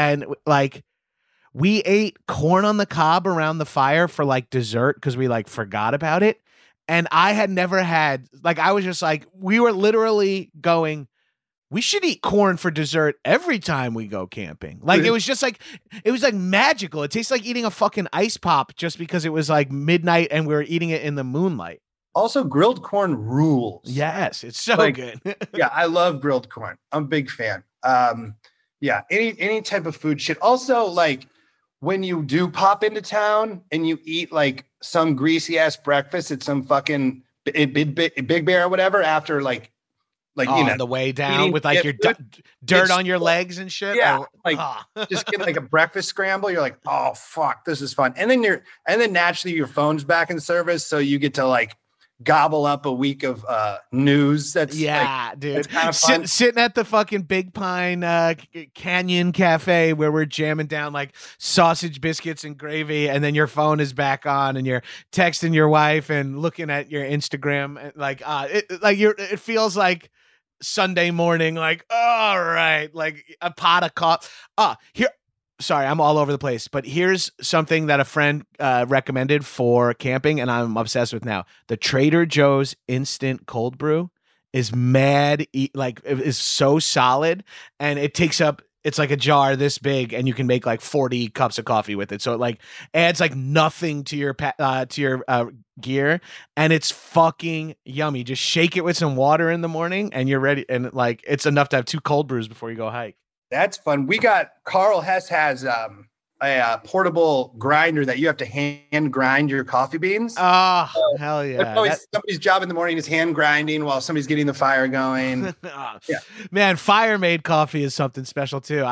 we ate corn on the cob around the fire for like dessert because we like forgot about it. And I had never had, like, I was just like, we were literally going, we should eat corn for dessert every time we go camping. Like, it was just like, it was like magical. It tastes like eating a fucking ice pop just because it was like midnight and we were eating it in the moonlight. Also, grilled corn rules. Yes, it's so good. Yeah, I love grilled corn. I'm a big fan. Yeah, any type of food shit. Also, like when you do pop into town and you eat like some greasy ass breakfast at some fucking Big Bear or whatever after like on the way down eating with like your dirt on your legs and shit. Yeah, just get like a breakfast scramble. You're like, oh fuck, this is fun. And then naturally your phone's back in service, so you get to like gobble up a week of news. That's dude. It's kind of fun. Sitting at the fucking Big Pine Canyon Cafe where we're jamming down like sausage biscuits and gravy, and then your phone is back on and you're texting your wife and looking at your Instagram, and it feels like Sunday morning, like, all right, like a pot of coffee. Sorry, I'm all over the place, but here's something that a friend recommended for camping, and I'm obsessed with now. The Trader Joe's instant cold brew is is so solid, and it takes up, it's like a jar this big, and you can make like 40 cups of coffee with it. So it like adds like nothing to your gear, and it's fucking yummy. Just shake it with some water in the morning, and you're ready. And like it's enough to have 2 cold brews before you go hike. That's fun. Carl Hess has a portable grinder that you have to hand grind your coffee beans. Oh, hell yeah. Somebody's job in the morning is hand grinding while somebody's getting the fire going. Yeah. Man, fire made coffee is something special too.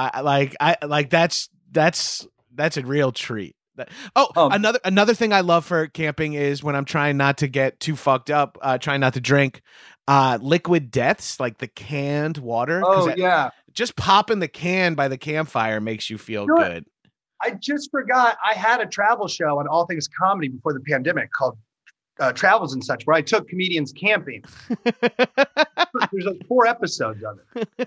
That's a real treat. Another thing I love for camping is when I'm trying not to get too fucked up, trying not to drink Liquid Deaths, like the canned water. Yeah. Just popping the can by the campfire makes you feel good. I just forgot I had a travel show on All Things Comedy before the pandemic called Travels and Such, where I took comedians camping. There's like 4 episodes of it.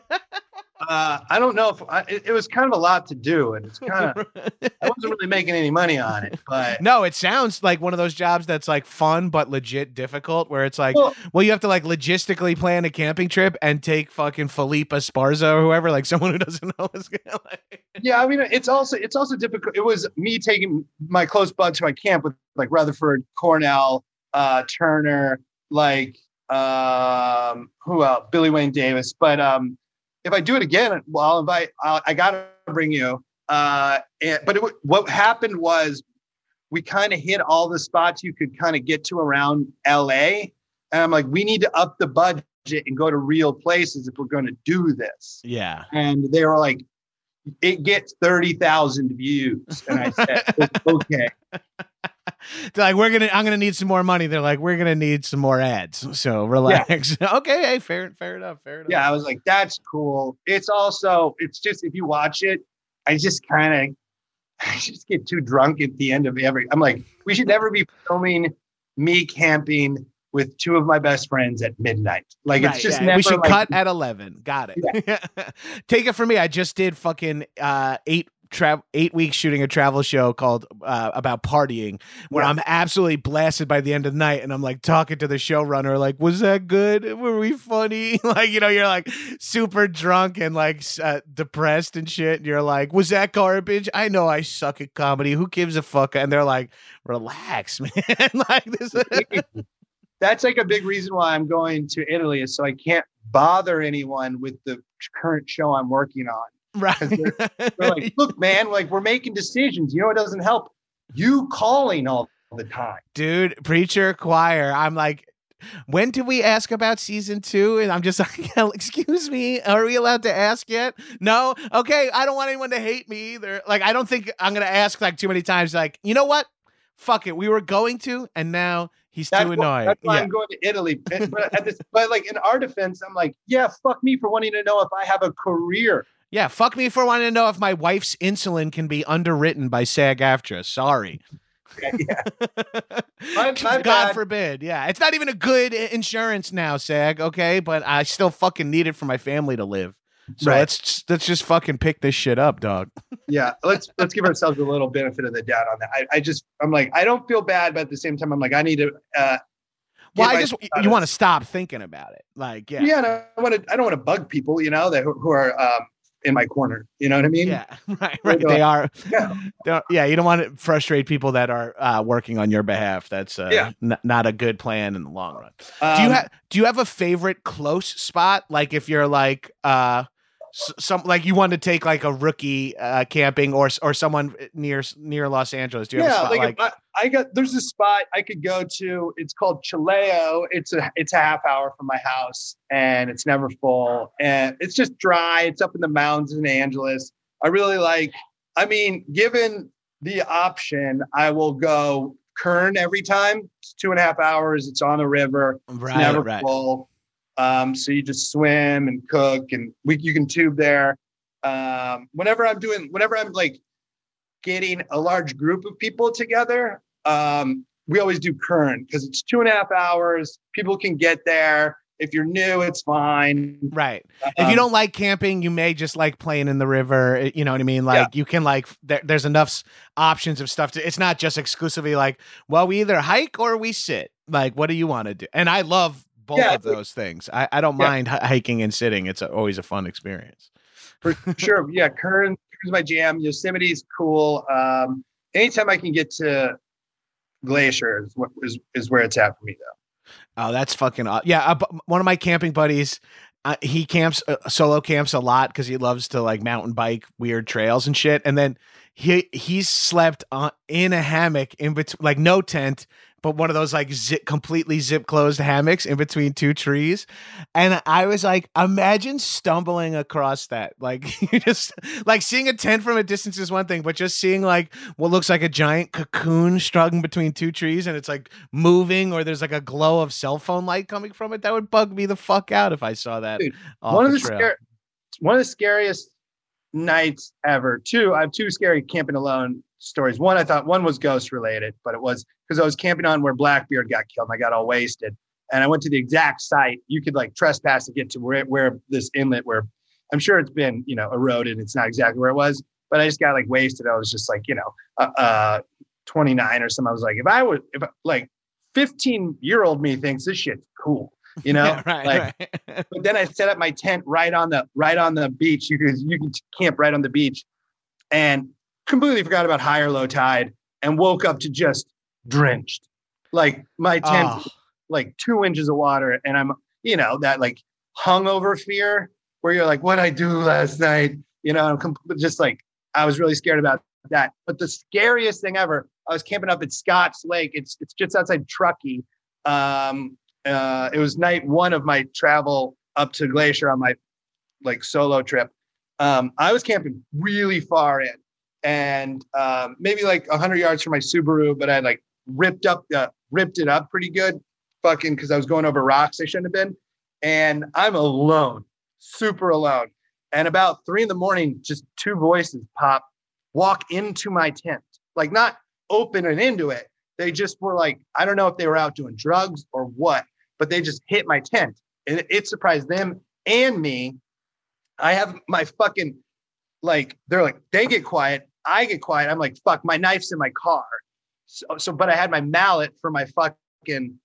I don't know if it was kind of a lot to do, and it's kind of I wasn't really making any money on it. But no, it sounds like one of those jobs that's like fun but legit difficult, where it's like, well, you have to like logistically plan a camping trip and take fucking Felipe Esparza or whoever, like someone who doesn't know what's gonna like. Yeah, I mean, it's also difficult. It was me taking my close buds to my camp with like Rutherford, Cornell, Turner, like who else? Billy Wayne Davis, but if I do it again, well, I got to bring you. What happened was we kind of hit all the spots you could kind of get to around LA. And I'm like, we need to up the budget and go to real places if we're going to do this. Yeah. And they were like, it gets 30,000 views. And I said, okay. They're like, I'm gonna need some more money. They're like, we're gonna need some more ads. So relax. Yeah. Okay, hey, fair enough. Yeah, I was like, that's cool. It's just if you watch it, I just get too drunk at the end of I'm like, we should never be filming me camping with 2 of my best friends at midnight. Like it's just never. We should cut at 11. Got it. Yeah. Take it from me. I just did fucking 8 weeks shooting a travel show called about partying, where I'm absolutely blasted by the end of the night, and I'm like talking to the showrunner, like, was that good? Were we funny? Like, you're like super drunk and like depressed and shit, and you're like, was that garbage? I know I suck at comedy. Who gives a fuck? And they're like, relax, man. Like this. That's like a big reason why I'm going to Italy, is so I can't bother anyone with the current show I'm working on. Right. They're like, look, man, like we're making decisions. It doesn't help you calling all the time. Dude, preacher, choir. I'm like, when do we ask about season 2? And I'm just like, excuse me, are we allowed to ask yet? No? Okay, I don't want anyone to hate me either. Like, I don't think I'm going to ask like too many times. Like, you know what? Fuck it. We were going to, and now he's too annoying. That's why I'm going to Italy. But like in our defense, I'm like, yeah, fuck me for wanting to know if I have a career. Yeah, fuck me for wanting to know if my wife's insulin can be underwritten by SAG-AFTRA. Sorry. Yeah. God forbid. Yeah, it's not even a good insurance now, SAG. Okay, but I still fucking need it for my family to live. So let's just fucking pick this shit up, dog. Yeah, let's give ourselves a little benefit of the doubt on that. I'm like, I don't feel bad, but at the same time, I'm like, I need to. You want to stop thinking about it, like, yeah. Yeah, I don't want to bug people, that who are in my corner. You know what I mean? Yeah, right. They are. Yeah. You don't want to frustrate people that are working on your behalf. That's not a good plan in the long run. Do you have a favorite close spot? Like if you're like, some like you want to take like a rookie camping or someone near Los Angeles? Do you have a spot like there's a spot I could go to. It's called Chileo. It's a half hour from my house, and it's never full, and it's just dry. It's up in the mountains in Angeles. I really like. I mean, given the option, I will go Kern every time. It's 2.5 hours. It's on the river. It's never full. So you just swim and cook, and you can tube there. Whenever I'm like getting a large group of people together, we always do Kern because it's 2.5 hours. People can get there. If you're new, it's fine. Right. If you don't like camping, you may just like playing in the river. You know what I mean? Like you can like, there's enough options of stuff it's not just exclusively like, well, we either hike or we sit. Like, what do you want to do? And I love both of those things. I don't mind hiking and sitting. It's always a fun experience. For sure. Yeah. Kern's my jam. Yosemite's cool. Anytime I can get to Glacier is where it's at for me though. Oh, that's fucking awesome. Yeah, one of my camping buddies, he camps solo camps a lot because he loves to like mountain bike weird trails and shit. And then he's slept in a hammock in between, like no tent, but one of those like completely zip closed hammocks in between two trees. And I was like, imagine stumbling across that. Like you just like seeing a tent from a distance is one thing, but just seeing like what looks like a giant cocoon struggling between two trees and it's like moving or there's like a glow of cell phone light coming from it. That would bug me the fuck out if I saw that. Dude, one of the scariest nights ever. I have two scary camping alone stories. One, I thought one was ghost related, but it was because I was camping on where Blackbeard got killed and I got all wasted. And I went to the exact site. You could like trespass to get to where this inlet where I'm sure it's been, eroded. It's not exactly where it was, but I just got like wasted. I was just like, 29 or something. I was like, if like 15-year-old me thinks this shit's cool. Right. But then I set up my tent right on the beach. You can camp right on the beach, and completely forgot about high or low tide, and woke up to just drenched. Like my tent, like 2 inches of water, and I'm that like hungover fear where you're like, what did I do last night? I'm just like I was really scared about that. But the scariest thing ever, I was camping up at Scotts Lake. It's just outside Truckee. It was night one of my travel up to Glacier on my like solo trip. I was camping really far in and maybe like 100 yards from my Subaru, but I like ripped it up pretty good fucking because I was going over rocks I shouldn't have been. And I'm alone, super alone. And about 3 a.m, just 2 voices walk into my tent, like not open and into it. They just were like, I don't know if they were out doing drugs or what, but they just hit my tent and it surprised them and me. I have my fucking, like, they're like, they get quiet. I get quiet. I'm like, fuck, my knife's in my car. But I had my mallet for my fucking,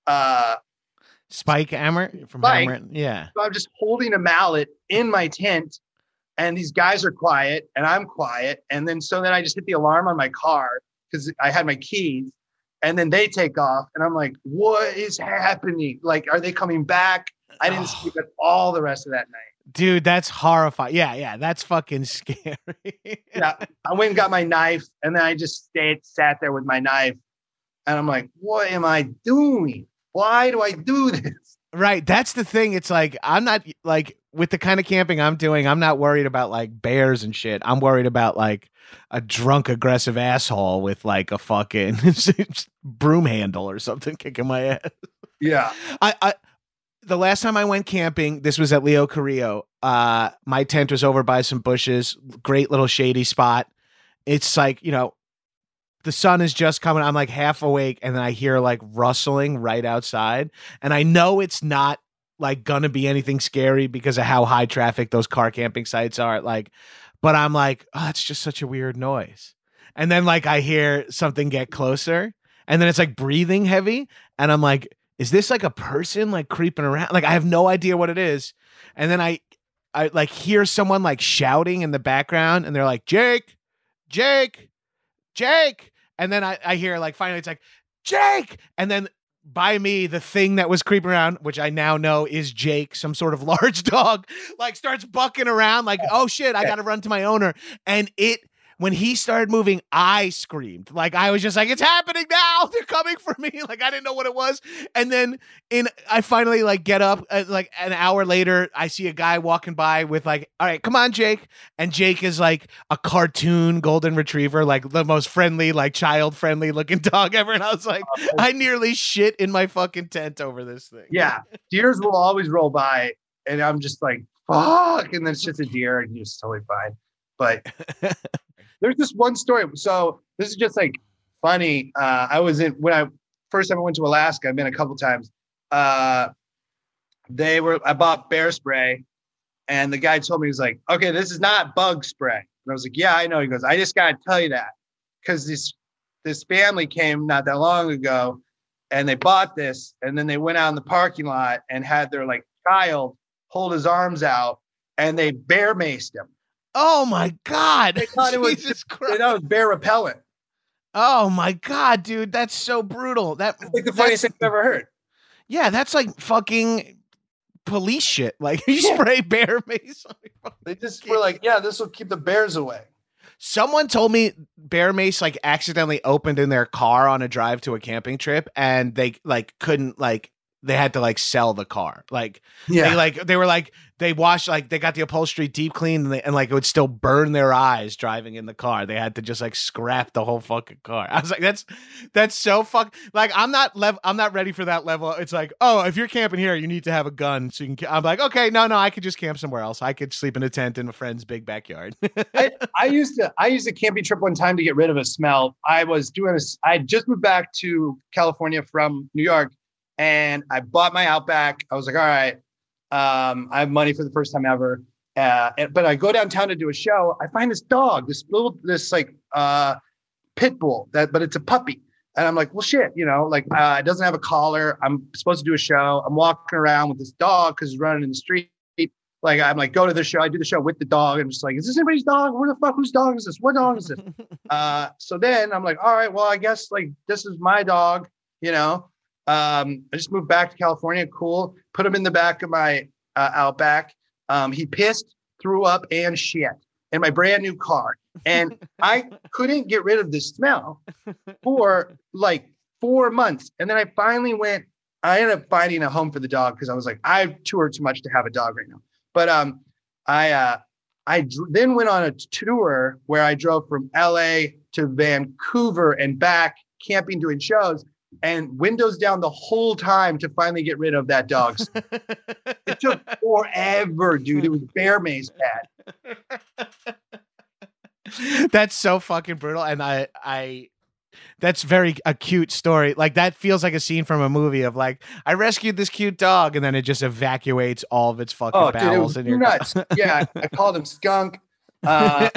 Spike hammer from Spike. Hammer. Yeah. So I'm just holding a mallet in my tent and these guys are quiet and I'm quiet. And then I just hit the alarm on my car because I had my keys. And then they take off and I'm like, what is happening? Like, are they coming back? I didn't sleep at all the rest of that night. Dude, that's horrifying. Yeah. That's fucking scary. Yeah. I went and got my knife and then I just sat there with my knife. And I'm like, what am I doing? Why do I do this? Right. That's the thing. It's like, I'm not like with the kind of camping I'm doing, I'm not worried about like bears and shit. I'm worried about like a drunk, aggressive asshole with like a fucking broom handle or something kicking my ass. Yeah. The last time I went camping, this was at Leo Carrillo. My tent was over by some bushes, great little shady spot. It's like, the sun is just coming. I'm like half awake and then I hear like rustling right outside. And I know it's not like gonna be anything scary because of how high traffic those car camping sites are. Like, but I'm like, oh, it's just such a weird noise. And then like I hear something get closer and then it's like breathing heavy. And I'm like, is this like a person like creeping around? Like I have no idea what it is. And then I like hear someone like shouting in the background and they're like, Jake. And then I hear like finally it's like, Jake. And then by me, the thing that was creeping around, which I now know is Jake, some sort of large dog, like starts bucking around like, oh shit, I got to run to my owner. And when he started moving, I screamed. Like, I was just like, it's happening now. They're coming for me. Like, I didn't know what it was. And then I finally like get up, like an hour later, I see a guy walking by with like, all right, come on, Jake. And Jake is like a cartoon golden retriever, like the most friendly, like child friendly looking dog ever. And I was like, I nearly shit in my fucking tent over this thing. Yeah. Deers will always roll by and I'm just like, fuck. And then it's just a deer and you're totally fine. But there's this one story. So this is just like funny. First time I went to Alaska, I've been a couple times. I bought bear spray and the guy told me, he's like, okay, this is not bug spray. And I was like, yeah, I know. He goes, I just got to tell you that because this family came not that long ago and they bought this and then they went out in the parking lot and had their like child hold his arms out and they bear maced him. Oh my God. They thought it was bear repellent. Oh my God, dude. That's so brutal. That's like the funniest thing I've ever heard. Yeah, that's like fucking police shit. Like you spray bear mace on your They just were like, yeah, this will keep the bears away. Someone told me bear mace like accidentally opened in their car on a drive to a camping trip and they like couldn't like they had to like sell the car. Like they washed, like they got the upholstery deep cleaned and like it would still burn their eyes driving in the car. They had to just like scrap the whole fucking car. I was like, that's so like, I'm not ready for that level. It's like, oh, if you're camping here, you need to have a gun. So you can, I'm like, okay, no, I could just camp somewhere else. I could sleep in a tent in a friend's big backyard. I used a camping trip one time to get rid of a smell. I just moved back to California from New York and I bought my Outback. I was like, all right, I have money for the first time ever. But I go downtown to do a show. I find this dog, this pit bull but it's a puppy. And I'm like, well, shit, it doesn't have a collar. I'm supposed to do a show. I'm walking around with this dog because he's running in the street. Like, I'm like, go to the show. I do the show with the dog. I'm just like, is this anybody's dog? Where the fuck, whose dog is this? What dog is this? So then I'm like, all right, well, I guess like this is my dog, I just moved back to California. Cool. Put him in the back of my Outback. He pissed, threw up, and shit in my brand new car. And I couldn't get rid of the smell for like 4 months. And then I finally I ended up finding a home for the dog because I was like, I tour too much to have a dog right now. But I then went on a tour where I drove from LA to Vancouver and back camping, doing shows. And windows down the whole time to finally get rid of that dog. It took forever, dude. It was bear mace bad. That's so fucking brutal. And I that's very a cute story. Like that feels like a scene from a movie of like, I rescued this cute dog and then it just evacuates all of its fucking bowels in your nuts. Yeah, I called him Skunk. Yeah.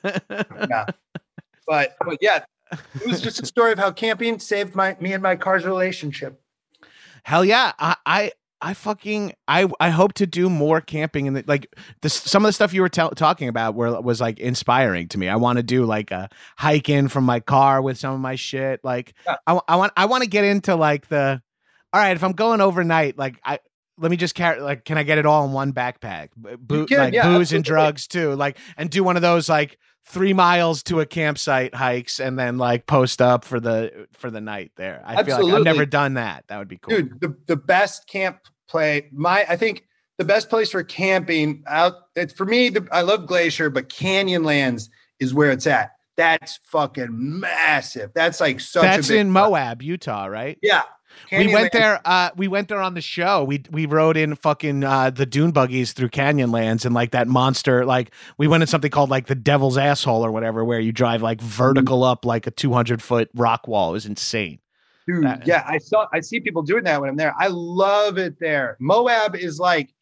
But yeah. It was just a story of how camping saved me and my car's relationship. Hell yeah. I hope to do more camping and some of the stuff you were talking about was like inspiring to me. I want to do like a hike in from my car with some of my shit. Like yeah. I want to get into like all right, if I'm going overnight, like let me just carry, like, can I get it all in one backpack? Booze absolutely. And drugs too. Like, and do one of those like 3 miles to a campsite hikes and then like post up for the night there. I feel like I've never done that. That would be cool. Dude, the best camp play, I think the best place for camping for me, I love Glacier, but Canyonlands is where it's at. That's fucking massive. That's like that's in Moab, Utah, right? Yeah. We went there on the show. We rode in fucking the dune buggies through Canyonlands and like that monster, like we went in something called like the Devil's Asshole or whatever, where you drive like vertical up like a 200-foot rock wall. It was insane. Dude, I see people doing that when I'm there. I love it there. Moab is like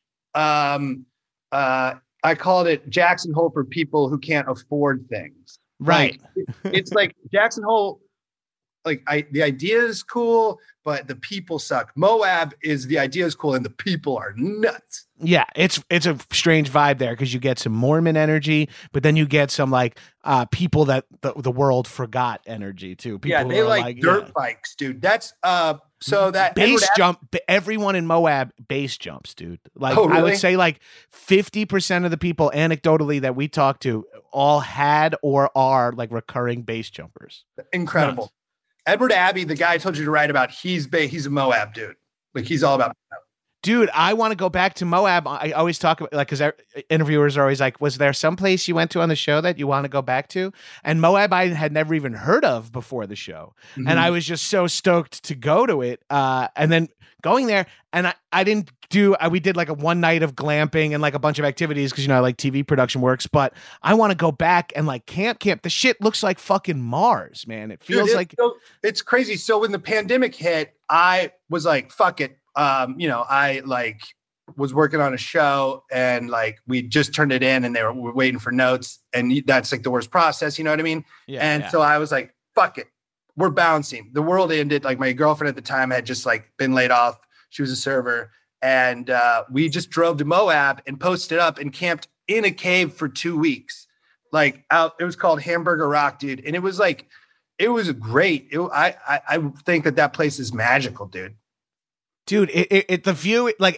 I called it Jackson Hole for people who can't afford things. Right. Like, it's like Jackson Hole the idea is cool, but the people suck. Moab is the idea is cool and the people are nuts. Yeah, it's a strange vibe there because you get some Mormon energy, but then you get some like people that the world forgot energy too. People they like dirt bikes, dude. That's so that base jump. Everyone in Moab base jumps, dude. Like really? I would say, like 50% of the people, anecdotally, that we talk to, all had or are like recurring base jumpers. Incredible. Nuts. Edward Abbey, the guy I told you to write about, he's a Moab dude. Like he's all about Moab. Dude, I want to go back to Moab. I always talk about like, because interviewers are always like, was there some place you went to on the show that you want to go back to? And Moab I had never even heard of before the show. Mm-hmm. And I was just so stoked to go to it. And then going there, and I didn't do, we did like a one night of glamping and like a bunch of activities because, you know, like TV production works. But I want to go back and like camp. The shit looks like fucking Mars, man. It feels like. It's crazy. So when the pandemic hit, I was like, fuck it. You know, I like was working on a show and like we just turned it in and they were waiting for notes, and that's like the worst process, you know what I mean? So I was like, fuck it, we're bouncing. The world ended. Like my girlfriend at the time had just like been laid off. She was a server, and we just drove to Moab and posted up and camped in a cave for 2 weeks. Like out, it was called Hamburger Rock, dude, and it was like, it was great. I think that place is magical, dude. Dude, the view, like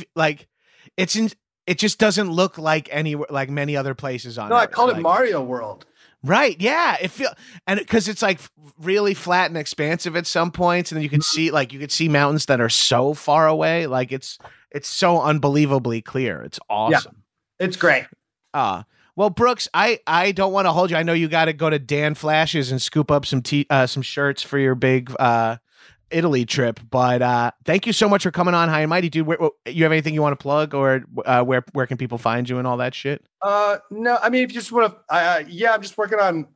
it just doesn't look like anywhere, like many other places on. No, Earth. I called it Mario World. Right? Yeah, and because it's like really flat and expansive at some points, and then you can see mountains that are so far away. Like it's so unbelievably clear. It's awesome. Yeah, it's great. Well, Brooks, I don't want to hold you. I know you got to go to Dan Flash's and scoop up some shirts for your big Italy trip, but thank you so much for coming on High and Mighty, dude. You have anything you want to plug, or where can people find you and all that shit? No, I mean, if you just want to, I'm just working on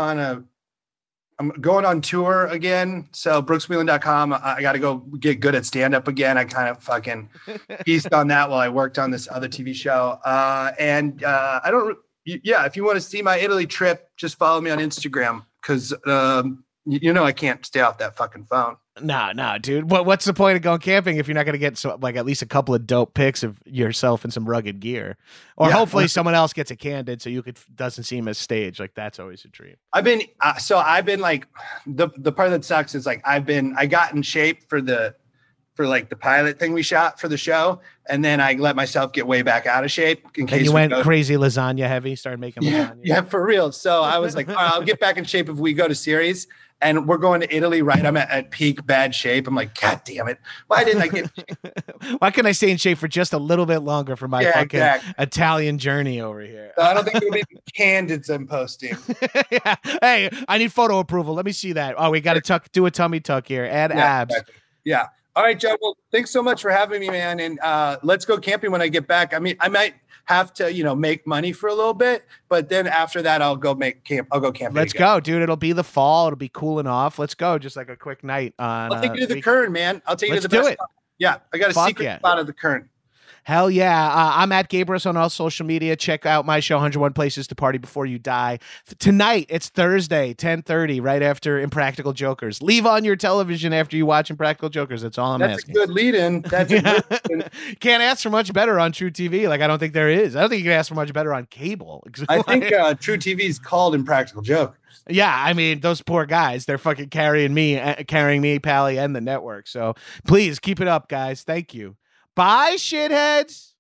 I'm going on tour again. So brookswheelan.com. I got to go get good at stand up again. I kind of fucking pieced on that while I worked on this other TV show. And I don't, if you want to see my Italy trip, just follow me on Instagram. Cause, you know, I can't stay off that fucking phone. No, dude. What's the point of going camping if you're not going to get like at least a couple of dope pics of yourself in some rugged gear, or hopefully someone else gets it candid so doesn't seem as staged. Like that's always a dream. I've been like the part that sucks is like I got in shape for like the pilot thing we shot for the show, and then I let myself get way back out of shape in case you went crazy lasagna heavy, started making lasagna. Yeah, for real. So I was like, all right, I'll get back in shape if we go to series. And we're going to Italy, right? I'm at peak bad shape. I'm like, God damn it. Why didn't I get Why can I stay in shape for just a little bit longer for my Italian journey over here? I don't think it'll be candids I'm posting. Yeah. Hey, I need photo approval. Let me see that. Oh, we got to do a tummy tuck here. Add abs. Exactly. Yeah. All right, Joe. Well, thanks so much for having me, man. And let's go camping when I get back. I mean, I might have to, you know, make money for a little bit, but then after that, I'll go camping. Let's go, dude. It'll be the fall. It'll be cooling off. Let's go. Just like a quick night. I'll take you to the Kern, man. I'll take you to the best spot. Yeah. I got a secret spot of the Kern. Hell yeah. I'm at Gabrus on all social media. Check out my show, 101 Places to Party Before You Die. Tonight, it's Thursday, 10:30, right after Impractical Jokers. Leave on your television after you watch Impractical Jokers. That's all I'm asking. That's a good lead-in. Can't ask for much better on True TV. Like, I don't think there is. I don't think you can ask for much better on cable. I think True TV is called Impractical Jokers. Yeah, I mean, those poor guys, they're fucking carrying me, Pally, and the network. So please keep it up, guys. Thank you. Bye, shitheads.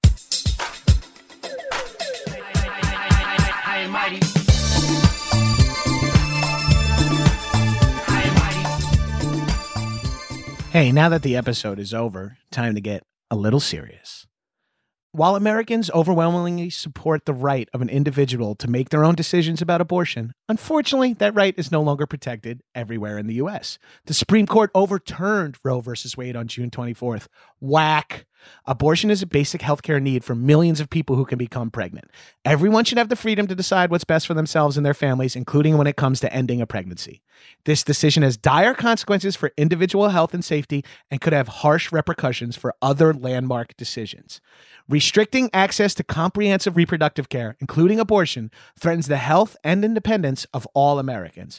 Hey, now that the episode is over, time to get a little serious. While Americans overwhelmingly support the right of an individual to make their own decisions about abortion, unfortunately, that right is no longer protected everywhere in the U.S. The Supreme Court overturned Roe v. Wade on June 24th. Whack. Abortion is a basic healthcare need for millions of people who can become pregnant. Everyone should have the freedom to decide what's best for themselves and their families, including when it comes to ending a pregnancy. This decision has dire consequences for individual health and safety and could have harsh repercussions for other landmark decisions. Restricting access to comprehensive reproductive care, including abortion, threatens the health and independence of all Americans.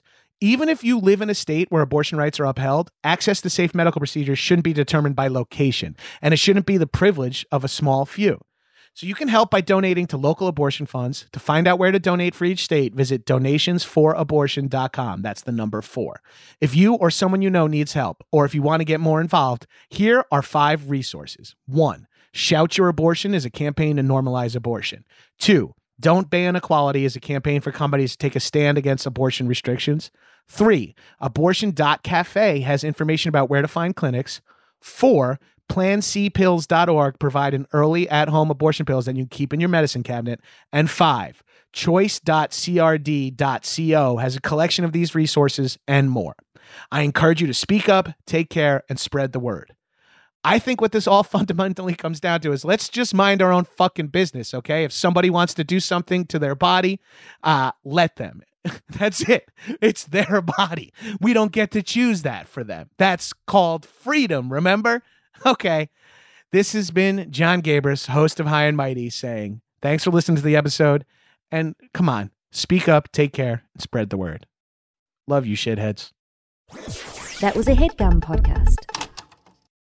Even if you live in a state where abortion rights are upheld, access to safe medical procedures shouldn't be determined by location, and it shouldn't be the privilege of a small few. So you can help by donating to local abortion funds. To find out where to donate for each state, visit donationsforabortion.com. That's the number 4. If you or someone you know needs help, or if you want to get more involved, here are 5 resources. 1, Shout Your Abortion is a campaign to normalize abortion. 2, Don't Ban Equality is a campaign for companies to take a stand against abortion restrictions. 3, abortion.cafe has information about where to find clinics. 4, PlanCpills.org provide an early at-home abortion pills that you keep in your medicine cabinet. And 5, choice.crd.co has a collection of these resources and more. I encourage you to speak up, take care, and spread the word. I think what this all fundamentally comes down to is let's just mind our own fucking business, okay? If somebody wants to do something to their body, let them. That's it. It's their body. We don't get to choose that for them. That's called freedom, remember? Okay. This has been John Gabris, host of High and Mighty, saying thanks for listening to the episode. And come on, speak up, take care, and spread the word. Love you, shitheads. That was a HeadGum podcast.